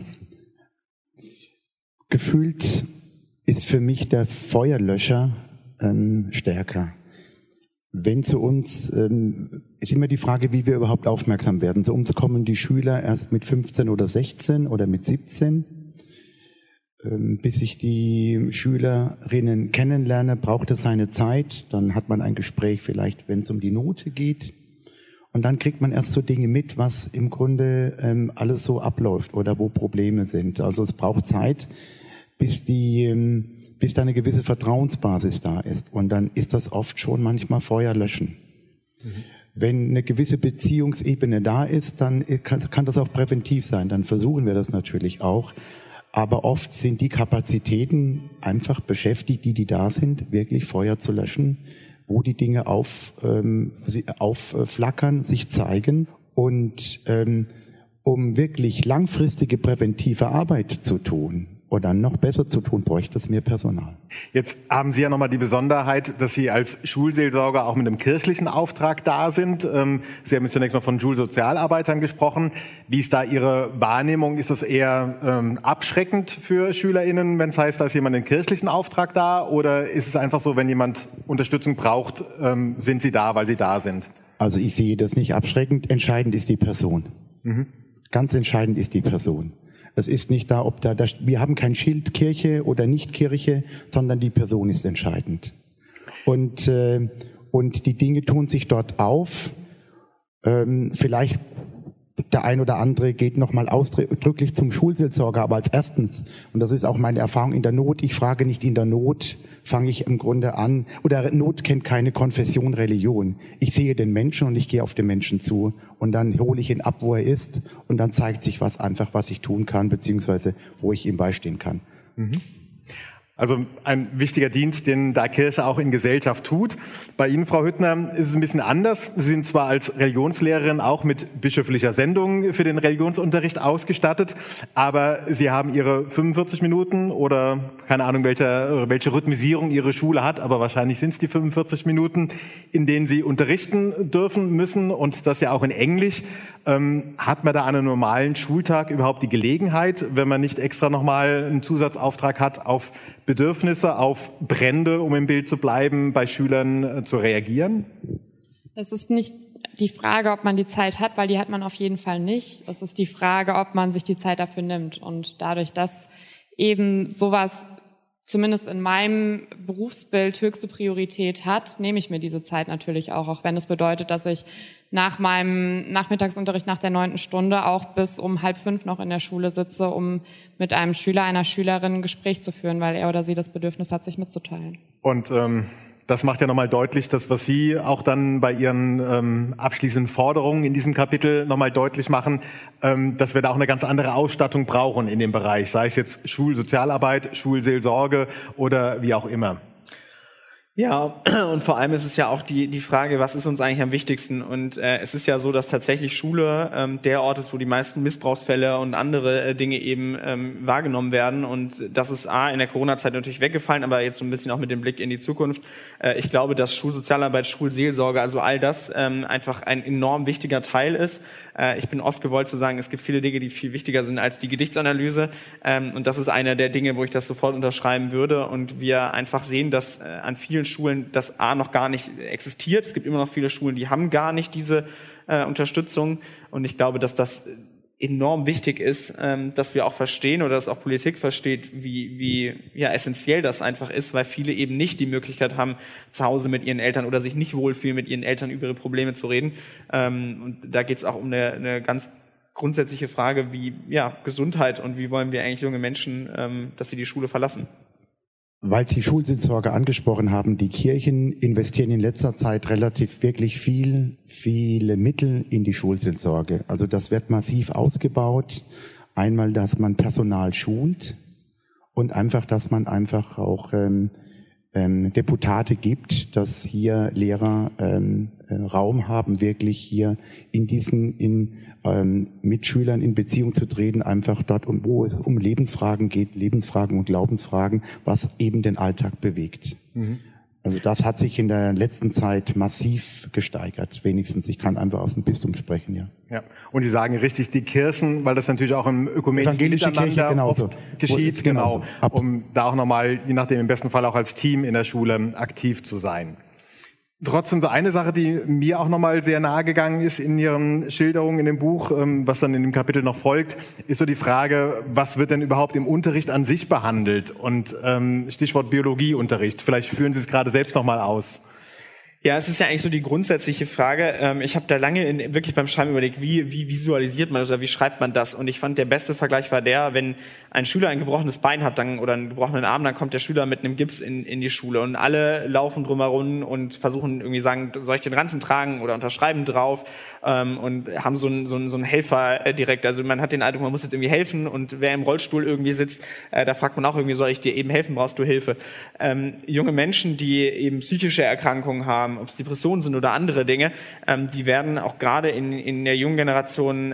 Gefühlt ist für mich der Feuerlöscher stärker. Wenn zu uns, ist immer die Frage, wie wir überhaupt aufmerksam werden. Zu uns kommen die Schüler erst mit 15 oder 16 oder mit 17. Bis ich die Schülerinnen kennenlerne, braucht es seine Zeit. Dann hat man ein Gespräch vielleicht, wenn es um die Note geht. Und dann kriegt man erst so Dinge mit, was im Grunde alles so abläuft oder wo Probleme sind. Also es braucht Zeit, bis da eine gewisse Vertrauensbasis da ist. Und dann ist das oft schon manchmal Feuer löschen. Mhm. Wenn eine gewisse Beziehungsebene da ist, dann kann das auch präventiv sein. Dann versuchen wir das natürlich auch. Aber oft sind die Kapazitäten einfach beschäftigt, die da sind, wirklich Feuer zu löschen, wo die Dinge aufflackern, sich zeigen. Und um wirklich langfristige präventive Arbeit zu tun oder noch besser zu tun, bräuchte es mehr Personal. Jetzt haben Sie ja nochmal die Besonderheit, dass Sie als Schulseelsorger auch mit einem kirchlichen Auftrag da sind. Sie haben jetzt zunächst mal von Schulsozialarbeitern gesprochen. Wie ist da Ihre Wahrnehmung? Ist das eher abschreckend für SchülerInnen, wenn es heißt, da ist jemand einen kirchlichen Auftrag da? Oder ist es einfach so, wenn jemand Unterstützung braucht, sind Sie da, weil Sie da sind? Also ich sehe das nicht abschreckend. Entscheidend ist die Person. Mhm. Ganz entscheidend ist die Person. Es ist nicht da, wir haben kein Schild Kirche oder nicht Kirche, sondern die Person ist entscheidend. Und die Dinge tun sich dort auf. Vielleicht der ein oder andere geht nochmal ausdrücklich zum Schulseelsorger, aber als erstens, und das ist auch meine Erfahrung in der Not, ich frage nicht in der Not, fange ich im Grunde an, oder Not kennt keine Konfession, Religion. Ich sehe den Menschen und ich gehe auf den Menschen zu und dann hole ich ihn ab, wo er ist und dann zeigt sich was ich tun kann, beziehungsweise wo ich ihm beistehen kann. Mhm. Also ein wichtiger Dienst, den da Kirche auch in Gesellschaft tut. Bei Ihnen, Frau Hüttner, ist es ein bisschen anders. Sie sind zwar als Religionslehrerin auch mit bischöflicher Sendung für den Religionsunterricht ausgestattet, aber Sie haben Ihre 45 Minuten oder keine Ahnung, welche Rhythmisierung Ihre Schule hat, aber wahrscheinlich sind es die 45 Minuten, in denen Sie unterrichten dürfen müssen und das ja auch in Englisch. Hat man da an einem normalen Schultag überhaupt die Gelegenheit, wenn man nicht extra nochmal einen Zusatzauftrag hat, auf Bedürfnisse, auf Brände, um im Bild zu bleiben, bei Schülern zu reagieren? Es ist nicht die Frage, ob man die Zeit hat, weil die hat man auf jeden Fall nicht. Es ist die Frage, ob man sich die Zeit dafür nimmt. Und dadurch, dass eben sowas zumindest in meinem Berufsbild höchste Priorität hat, nehme ich mir diese Zeit natürlich auch wenn es bedeutet, dass ich nach meinem Nachmittagsunterricht nach der 9. Stunde auch bis um 4:30 noch in der Schule sitze, um mit einem Schüler, einer Schülerin ein Gespräch zu führen, weil er oder sie das Bedürfnis hat, sich mitzuteilen. Und das macht ja nochmal deutlich, das, was Sie auch dann bei Ihren abschließenden Forderungen in diesem Kapitel nochmal deutlich machen, dass wir da auch eine ganz andere Ausstattung brauchen in dem Bereich, sei es jetzt Schulsozialarbeit, Schulseelsorge oder wie auch immer. Ja, und vor allem ist es ja auch die Frage, was ist uns eigentlich am wichtigsten? Und es ist ja so, dass tatsächlich Schule der Ort ist, wo die meisten Missbrauchsfälle und andere Dinge eben wahrgenommen werden. Und das ist in der Corona-Zeit natürlich weggefallen, aber jetzt so ein bisschen auch mit dem Blick in die Zukunft. Ich glaube, dass Schulsozialarbeit, Schulseelsorge, also all das einfach ein enorm wichtiger Teil ist. Ich bin oft gewollt zu sagen, es gibt viele Dinge, die viel wichtiger sind als die Gedichtsanalyse. Und das ist einer der Dinge, wo ich das sofort unterschreiben würde. Und wir einfach sehen, dass an vielen Schulen das noch gar nicht existiert. Es gibt immer noch viele Schulen, die haben gar nicht diese Unterstützung. Und ich glaube, dass das enorm wichtig ist, dass wir auch verstehen oder dass auch Politik versteht, wie essentiell das einfach ist, weil viele eben nicht die Möglichkeit haben, zu Hause mit ihren Eltern oder sich nicht wohlfühlen, mit ihren Eltern über ihre Probleme zu reden. Und da geht es auch um eine ganz grundsätzliche Frage wie Gesundheit und wie wollen wir eigentlich junge Menschen, dass sie die Schule verlassen. Weil Sie Schulseelsorge angesprochen haben, die Kirchen investieren in letzter Zeit wirklich viele Mittel in die Schulseelsorge. Also das wird massiv ausgebaut. Einmal, dass man Personal schult und einfach, dass man einfach auch Deputate gibt, dass hier Lehrer Raum haben, wirklich hier mit Schülern in Beziehung zu treten, einfach dort, wo es um Lebensfragen geht, Lebensfragen und Glaubensfragen, was eben den Alltag bewegt. Mhm. Also das hat sich in der letzten Zeit massiv gesteigert, wenigstens. Ich kann einfach aus dem Bistum sprechen, ja. Ja. Und Sie sagen richtig, die Kirchen, weil das natürlich auch im ökumenischen Miteinander oft geschieht, genau, um da auch nochmal, je nachdem, im besten Fall auch als Team in der Schule aktiv zu sein. Trotzdem so eine Sache, die mir auch nochmal sehr nahe gegangen ist in Ihren Schilderungen in dem Buch, was dann in dem Kapitel noch folgt, ist so die Frage, was wird denn überhaupt im Unterricht an sich behandelt? Und Stichwort Biologieunterricht. Vielleicht führen Sie es gerade selbst nochmal aus. Ja, es ist ja eigentlich so die grundsätzliche Frage. Ich habe da lange wirklich beim Schreiben überlegt, wie visualisiert man das oder wie schreibt man das? Und ich fand, der beste Vergleich war wenn ein Schüler ein gebrochenes Bein hat oder einen gebrochenen Arm, dann kommt der Schüler mit einem Gips in die Schule und alle laufen drumherum und versuchen irgendwie sagen, soll ich den Ranzen tragen oder unterschreiben drauf, und haben so einen Helfer direkt. Also man hat den Eindruck, man muss jetzt irgendwie helfen, und wer im Rollstuhl irgendwie sitzt, da fragt man auch irgendwie, soll ich dir eben helfen, brauchst du Hilfe? Junge Menschen, die eben psychische Erkrankungen haben, ob es Depressionen sind oder andere Dinge, die werden auch gerade in der jungen Generation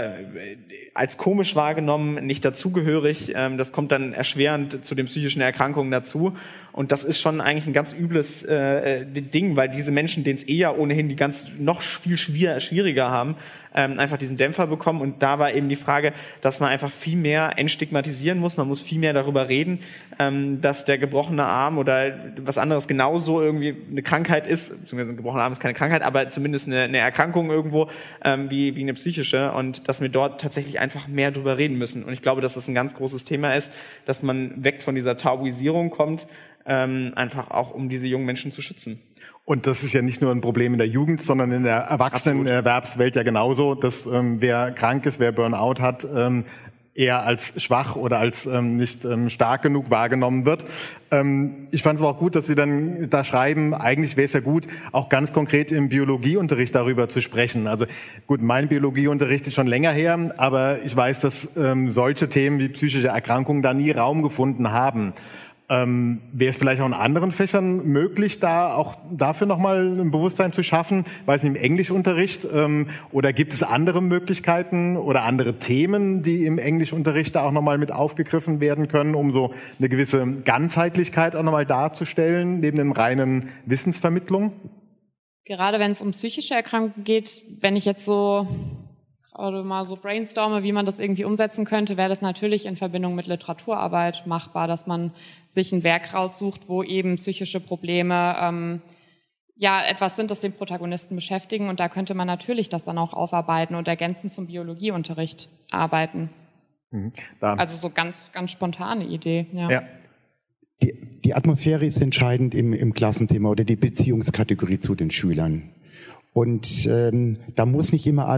als komisch wahrgenommen, nicht dazugehörig. Das kommt dann erschwerend zu den psychischen Erkrankungen dazu. Und das ist schon eigentlich ein ganz übles Ding, weil diese Menschen, denen es ohnehin die noch viel schwieriger haben, einfach diesen Dämpfer bekommen. Und da war eben die Frage, dass man einfach viel mehr entstigmatisieren muss. Man muss viel mehr darüber reden, dass der gebrochene Arm oder was anderes genauso irgendwie eine Krankheit ist. Beziehungsweise ein gebrochener Arm ist keine Krankheit, aber zumindest eine Erkrankung irgendwo, wie eine psychische. Und dass wir dort tatsächlich einfach mehr drüber reden müssen. Und ich glaube, dass das ein ganz großes Thema ist, dass man weg von dieser Tabuisierung kommt, einfach auch um diese jungen Menschen zu schützen. Und das ist ja nicht nur ein Problem in der Jugend, sondern in der Erwachsenenerwerbswelt ja genauso, dass wer krank ist, wer Burnout hat, eher als schwach oder als nicht stark genug wahrgenommen wird. Ich fand es aber auch gut, dass Sie dann da schreiben, eigentlich wäre es ja gut, auch ganz konkret im Biologieunterricht darüber zu sprechen. Also gut, mein Biologieunterricht ist schon länger her, aber ich weiß, dass solche Themen wie psychische Erkrankungen da nie Raum gefunden haben. Wäre es vielleicht auch in anderen Fächern möglich, da auch dafür nochmal ein Bewusstsein zu schaffen? Weiß nicht, im Englischunterricht, oder gibt es andere Möglichkeiten oder andere Themen, die im Englischunterricht da auch nochmal mit aufgegriffen werden können, um so eine gewisse Ganzheitlichkeit auch nochmal darzustellen, neben dem reinen Wissensvermittlung? Gerade wenn es um psychische Erkrankungen geht, wenn ich jetzt oder mal so brainstorme, wie man das irgendwie umsetzen könnte, wäre das natürlich in Verbindung mit Literaturarbeit machbar, dass man sich ein Werk raussucht, wo eben psychische Probleme etwas sind, das den Protagonisten beschäftigen, und da könnte man natürlich das dann auch aufarbeiten und ergänzend zum Biologieunterricht arbeiten. Also so ganz, ganz spontane Idee. Ja. Die Atmosphäre ist entscheidend im Klassenthema oder die Beziehungskategorie zu den Schülern. Und da muss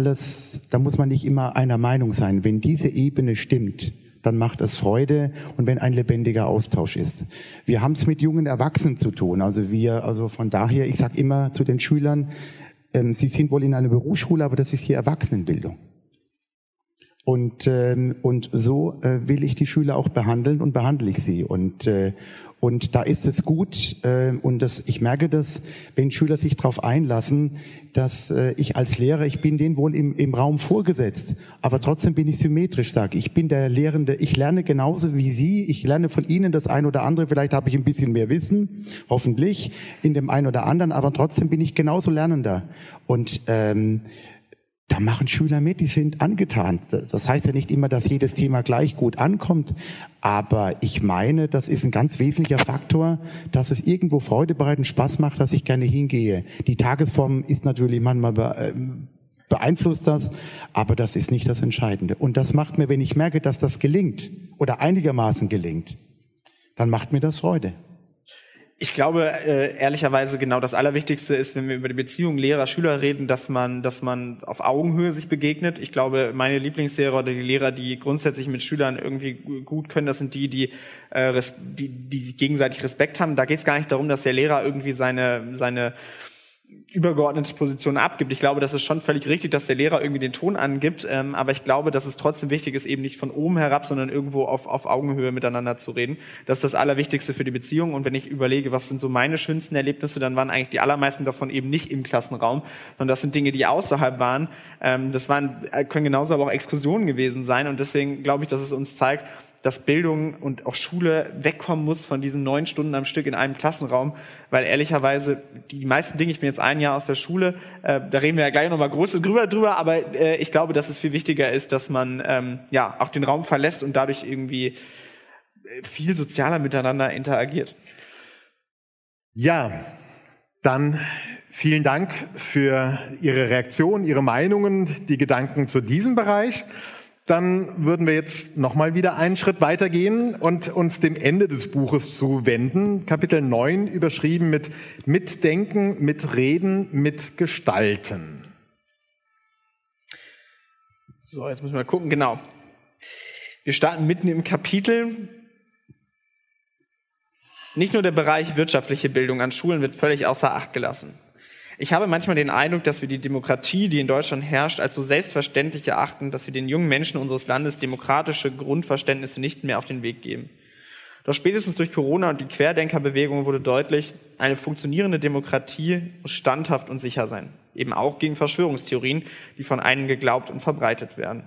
man nicht immer einer Meinung sein. Wenn diese Ebene stimmt, dann macht es Freude, und wenn ein lebendiger Austausch ist. Wir haben es mit jungen Erwachsenen zu tun. Also von daher, ich sage immer zu den Schülern, sie sind wohl in einer Berufsschule, aber das ist hier Erwachsenenbildung. Und so will ich die Schüler auch behandeln und behandle ich sie. Und da ist es gut, ich merke das, wenn Schüler sich darauf einlassen, dass ich als Lehrer, ich bin denen wohl im Raum vorgesetzt, aber trotzdem bin ich symmetrisch, sage ich bin der Lehrende, ich lerne genauso wie Sie, ich lerne von Ihnen das ein oder andere, vielleicht habe ich ein bisschen mehr Wissen, hoffentlich, in dem einen oder anderen, aber trotzdem bin ich genauso Lernender. Und da machen Schüler mit, die sind angetan. Das heißt ja nicht immer, dass jedes Thema gleich gut ankommt, aber ich meine, das ist ein ganz wesentlicher Faktor, dass es irgendwo Freude bereitet und Spaß macht, dass ich gerne hingehe. Die Tagesform ist natürlich manchmal beeinflusst das, aber das ist nicht das Entscheidende. Und das macht mir, wenn ich merke, dass das gelingt oder einigermaßen gelingt, dann macht mir das Freude. Ich glaube, ehrlicherweise genau das Allerwichtigste ist, wenn wir über die Beziehung Lehrer-Schüler reden, dass man auf Augenhöhe sich begegnet. Ich glaube, meine Lieblingslehrer oder die Lehrer, die grundsätzlich mit Schülern irgendwie gut können, das sind die sich gegenseitig Respekt haben. Da geht es gar nicht darum, dass der Lehrer irgendwie seine übergeordnete Position abgibt. Ich glaube, das ist schon völlig richtig, dass der Lehrer irgendwie den Ton angibt, aber ich glaube, dass es trotzdem wichtig ist, eben nicht von oben herab, sondern irgendwo auf Augenhöhe miteinander zu reden. Das ist das Allerwichtigste für die Beziehung, und wenn ich überlege, was sind so meine schönsten Erlebnisse, dann waren eigentlich die allermeisten davon eben nicht im Klassenraum, sondern das sind Dinge, die außerhalb waren. Können genauso aber auch Exkursionen gewesen sein, und deswegen glaube ich, dass es uns zeigt, dass Bildung und auch Schule wegkommen muss von diesen 9 Stunden am Stück in einem Klassenraum, weil ehrlicherweise die meisten Dinge, ich bin jetzt 1 Jahr aus der Schule, da reden wir ja gleich nochmal groß drüber, aber ich glaube, dass es viel wichtiger ist, dass man auch den Raum verlässt und dadurch irgendwie viel sozialer miteinander interagiert. Ja, dann vielen Dank für Ihre Reaktion, Ihre Meinungen, die Gedanken zu diesem Bereich. Dann würden wir jetzt nochmal wieder einen Schritt weitergehen und uns dem Ende des Buches zuwenden. Kapitel 9, überschrieben mit Mitdenken, Mitreden, Mitgestalten. So, jetzt müssen wir mal gucken, genau. Wir starten mitten im Kapitel. Nicht nur der Bereich wirtschaftliche Bildung an Schulen wird völlig außer Acht gelassen. Ich habe manchmal den Eindruck, dass wir die Demokratie, die in Deutschland herrscht, als so selbstverständlich erachten, dass wir den jungen Menschen unseres Landes demokratische Grundverständnisse nicht mehr auf den Weg geben. Doch spätestens durch Corona und die Querdenkerbewegung wurde deutlich, eine funktionierende Demokratie muss standhaft und sicher sein. Eben auch gegen Verschwörungstheorien, die von einigen geglaubt und verbreitet werden.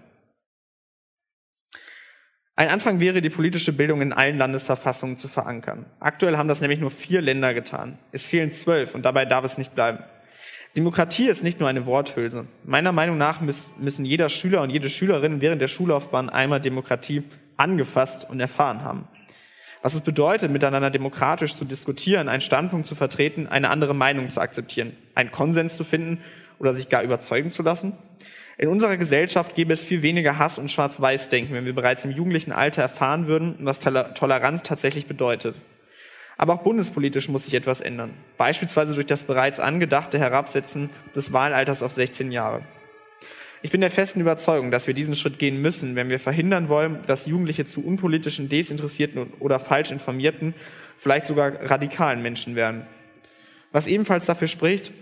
Ein Anfang wäre, die politische Bildung in allen Landesverfassungen zu verankern. Aktuell haben das nämlich nur 4 Länder getan. Es fehlen 12 und dabei darf es nicht bleiben. Demokratie ist nicht nur eine Worthülse. Meiner Meinung nach müssen jeder Schüler und jede Schülerin während der Schullaufbahn einmal Demokratie angefasst und erfahren haben. Was es bedeutet, miteinander demokratisch zu diskutieren, einen Standpunkt zu vertreten, eine andere Meinung zu akzeptieren, einen Konsens zu finden oder sich gar überzeugen zu lassen. In unserer Gesellschaft gäbe es viel weniger Hass und Schwarz-Weiß-Denken, wenn wir bereits im jugendlichen Alter erfahren würden, was Toleranz tatsächlich bedeutet. Aber auch bundespolitisch muss sich etwas ändern. Beispielsweise durch das bereits angedachte Herabsetzen des Wahlalters auf 16 Jahre. Ich bin der festen Überzeugung, dass wir diesen Schritt gehen müssen, wenn wir verhindern wollen, dass Jugendliche zu unpolitischen, desinteressierten oder falsch informierten, vielleicht sogar radikalen Menschen werden. Was ebenfalls dafür spricht,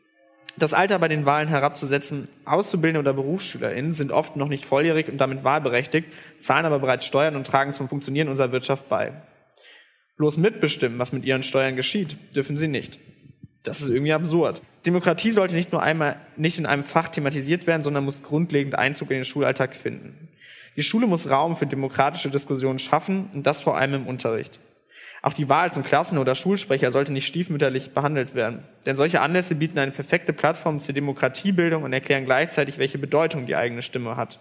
das Alter bei den Wahlen herabzusetzen. Auszubildende oder BerufsschülerInnen sind oft noch nicht volljährig und damit wahlberechtigt, zahlen aber bereits Steuern und tragen zum Funktionieren unserer Wirtschaft bei. Bloß mitbestimmen, was mit ihren Steuern geschieht, dürfen sie nicht. Das ist irgendwie absurd. Demokratie sollte nicht in einem Fach thematisiert werden, sondern muss grundlegend Einzug in den Schulalltag finden. Die Schule muss Raum für demokratische Diskussionen schaffen, und das vor allem im Unterricht. Auch die Wahl zum Klassen- oder Schulsprecher sollte nicht stiefmütterlich behandelt werden. Denn solche Anlässe bieten eine perfekte Plattform zur Demokratiebildung und erklären gleichzeitig, welche Bedeutung die eigene Stimme hat.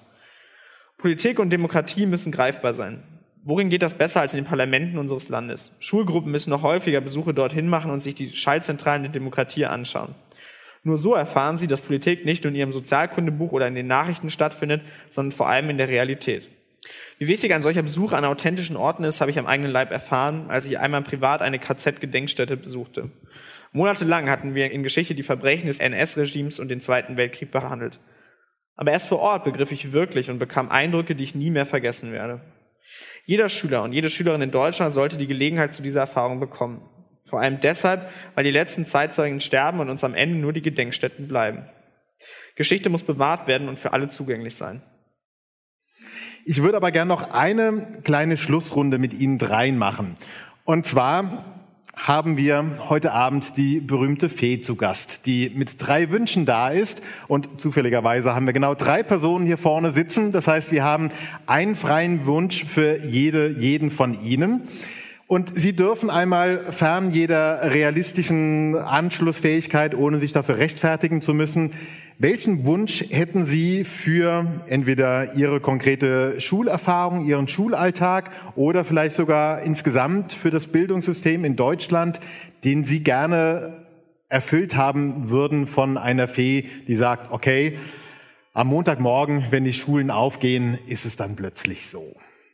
Politik und Demokratie müssen greifbar sein. Worin geht das besser als in den Parlamenten unseres Landes? Schulgruppen müssen noch häufiger Besuche dorthin machen und sich die Schaltzentralen der Demokratie anschauen. Nur so erfahren sie, dass Politik nicht nur in ihrem Sozialkundebuch oder in den Nachrichten stattfindet, sondern vor allem in der Realität. Wie wichtig ein solcher Besuch an authentischen Orten ist, habe ich am eigenen Leib erfahren, als ich einmal privat eine KZ-Gedenkstätte besuchte. Monatelang hatten wir in Geschichte die Verbrechen des NS-Regimes und den Zweiten Weltkrieg behandelt. Aber erst vor Ort begriff ich wirklich und bekam Eindrücke, die ich nie mehr vergessen werde. Jeder Schüler und jede Schülerin in Deutschland sollte die Gelegenheit zu dieser Erfahrung bekommen. Vor allem deshalb, weil die letzten Zeitzeugen sterben und uns am Ende nur die Gedenkstätten bleiben. Geschichte muss bewahrt werden und für alle zugänglich sein. Ich würde aber gerne noch eine kleine Schlussrunde mit Ihnen dreien machen. Und zwar haben wir heute Abend die berühmte Fee zu Gast, die mit 3 Wünschen da ist. Und zufälligerweise haben wir genau 3 Personen hier vorne sitzen. Das heißt, wir haben einen freien Wunsch für jeden von Ihnen. Und Sie dürfen einmal fern jeder realistischen Anschlussfähigkeit, ohne sich dafür rechtfertigen zu müssen, welchen Wunsch hätten Sie für entweder Ihre konkrete Schulerfahrung, Ihren Schulalltag oder vielleicht sogar insgesamt für das Bildungssystem in Deutschland, den Sie gerne erfüllt haben würden von einer Fee, die sagt, okay, am Montagmorgen, wenn die Schulen aufgehen, ist es dann plötzlich so.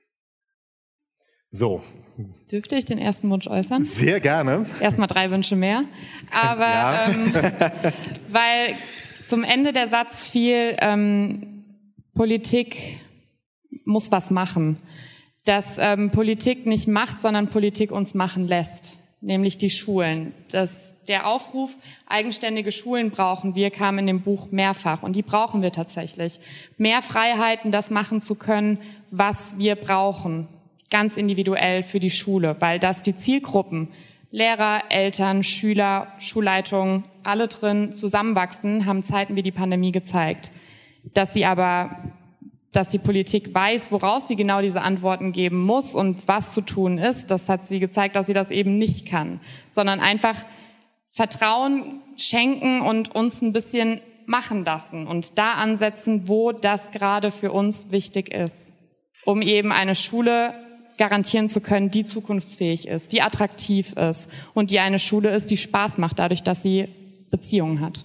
So. Dürfte ich den ersten Wunsch äußern? Sehr gerne. Erstmal 3 Wünsche mehr. Aber ja. weil zum Ende der Satz fiel, Politik muss was machen. Dass Politik nicht macht, sondern Politik uns machen lässt. Nämlich die Schulen. Der Aufruf, eigenständige Schulen brauchen wir, kam in dem Buch mehrfach. Und die brauchen wir tatsächlich. Mehr Freiheiten, das machen zu können, was wir brauchen. Ganz individuell für die Schule, weil das die Zielgruppen, Lehrer, Eltern, Schüler, Schulleitungen, alle drin zusammenwachsen, haben Zeiten wie die Pandemie gezeigt. Dass die Politik weiß, woraus sie genau diese Antworten geben muss und was zu tun ist, das hat sie gezeigt, dass sie das eben nicht kann, sondern einfach Vertrauen schenken und uns ein bisschen machen lassen und da ansetzen, wo das gerade für uns wichtig ist, um eben eine Schule garantieren zu können, die zukunftsfähig ist, die attraktiv ist und die eine Schule ist, die Spaß macht, dadurch, dass sie Beziehungen hat.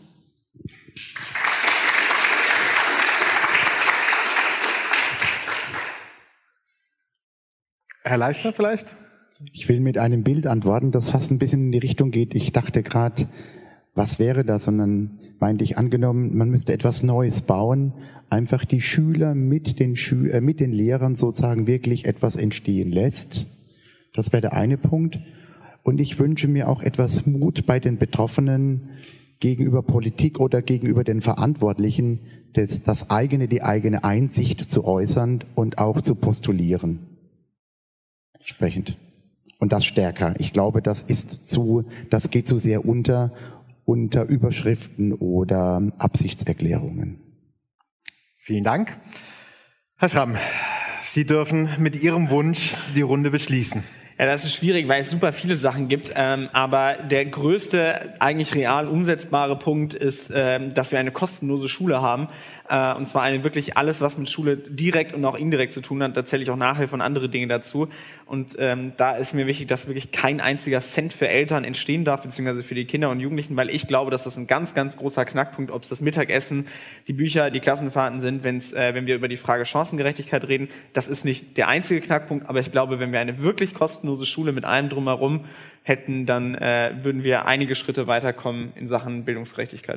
Herr Leistner vielleicht? Ich will mit einem Bild antworten, das fast ein bisschen in die Richtung geht. Ich dachte gerade, was wäre das? Und dann meinte ich, angenommen, man müsste etwas Neues bauen, einfach die Schüler mit den Lehrern sozusagen wirklich etwas entstehen lässt. Das wäre der eine Punkt. Und ich wünsche mir auch etwas Mut bei den Betroffenen gegenüber Politik oder gegenüber den Verantwortlichen, die eigene Einsicht zu äußern und auch zu postulieren. Entsprechend. Und das stärker. Ich glaube, das geht zu sehr unter Überschriften oder Absichtserklärungen. Vielen Dank. Herr Schramm, Sie dürfen mit Ihrem Wunsch die Runde beschließen. Ja, das ist schwierig, weil es super viele Sachen gibt. Aber der größte, eigentlich real umsetzbare Punkt ist, dass wir eine kostenlose Schule haben. Und zwar wirklich alles, was mit Schule direkt und auch indirekt zu tun hat. Da zähle ich auch Nachhilfe und andere Dinge dazu. Und da ist mir wichtig, dass wirklich kein einziger Cent für Eltern entstehen darf, beziehungsweise für die Kinder und Jugendlichen, weil ich glaube, dass das ein ganz, ganz großer Knackpunkt, ob es das Mittagessen, die Bücher, die Klassenfahrten sind, wenn wir über die Frage Chancengerechtigkeit reden. Das ist nicht der einzige Knackpunkt, aber ich glaube, wenn wir eine wirklich kostenlose Schule mit allem drumherum hätten, dann würden wir einige Schritte weiterkommen in Sachen Bildungsgerechtigkeit.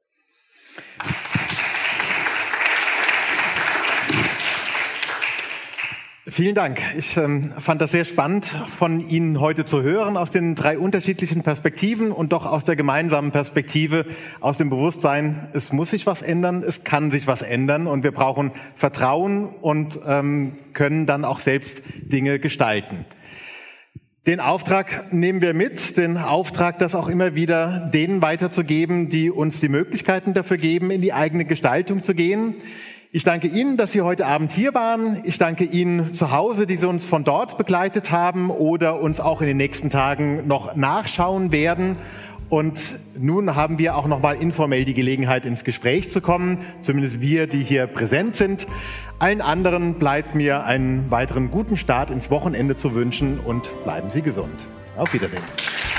Vielen Dank. Ich fand das sehr spannend, von Ihnen heute zu hören, aus den 3 unterschiedlichen Perspektiven und doch aus der gemeinsamen Perspektive, aus dem Bewusstsein, es muss sich was ändern, es kann sich was ändern und wir brauchen Vertrauen und können dann auch selbst Dinge gestalten. Den Auftrag nehmen wir mit, den Auftrag, das auch immer wieder denen weiterzugeben, die uns die Möglichkeiten dafür geben, in die eigene Gestaltung zu gehen. Ich danke Ihnen, dass Sie heute Abend hier waren. Ich danke Ihnen zu Hause, die Sie uns von dort begleitet haben oder uns auch in den nächsten Tagen noch nachschauen werden. Und nun haben wir auch noch mal informell die Gelegenheit, ins Gespräch zu kommen, zumindest wir, die hier präsent sind. Allen anderen bleibt mir einen weiteren guten Start ins Wochenende zu wünschen und bleiben Sie gesund. Auf Wiedersehen.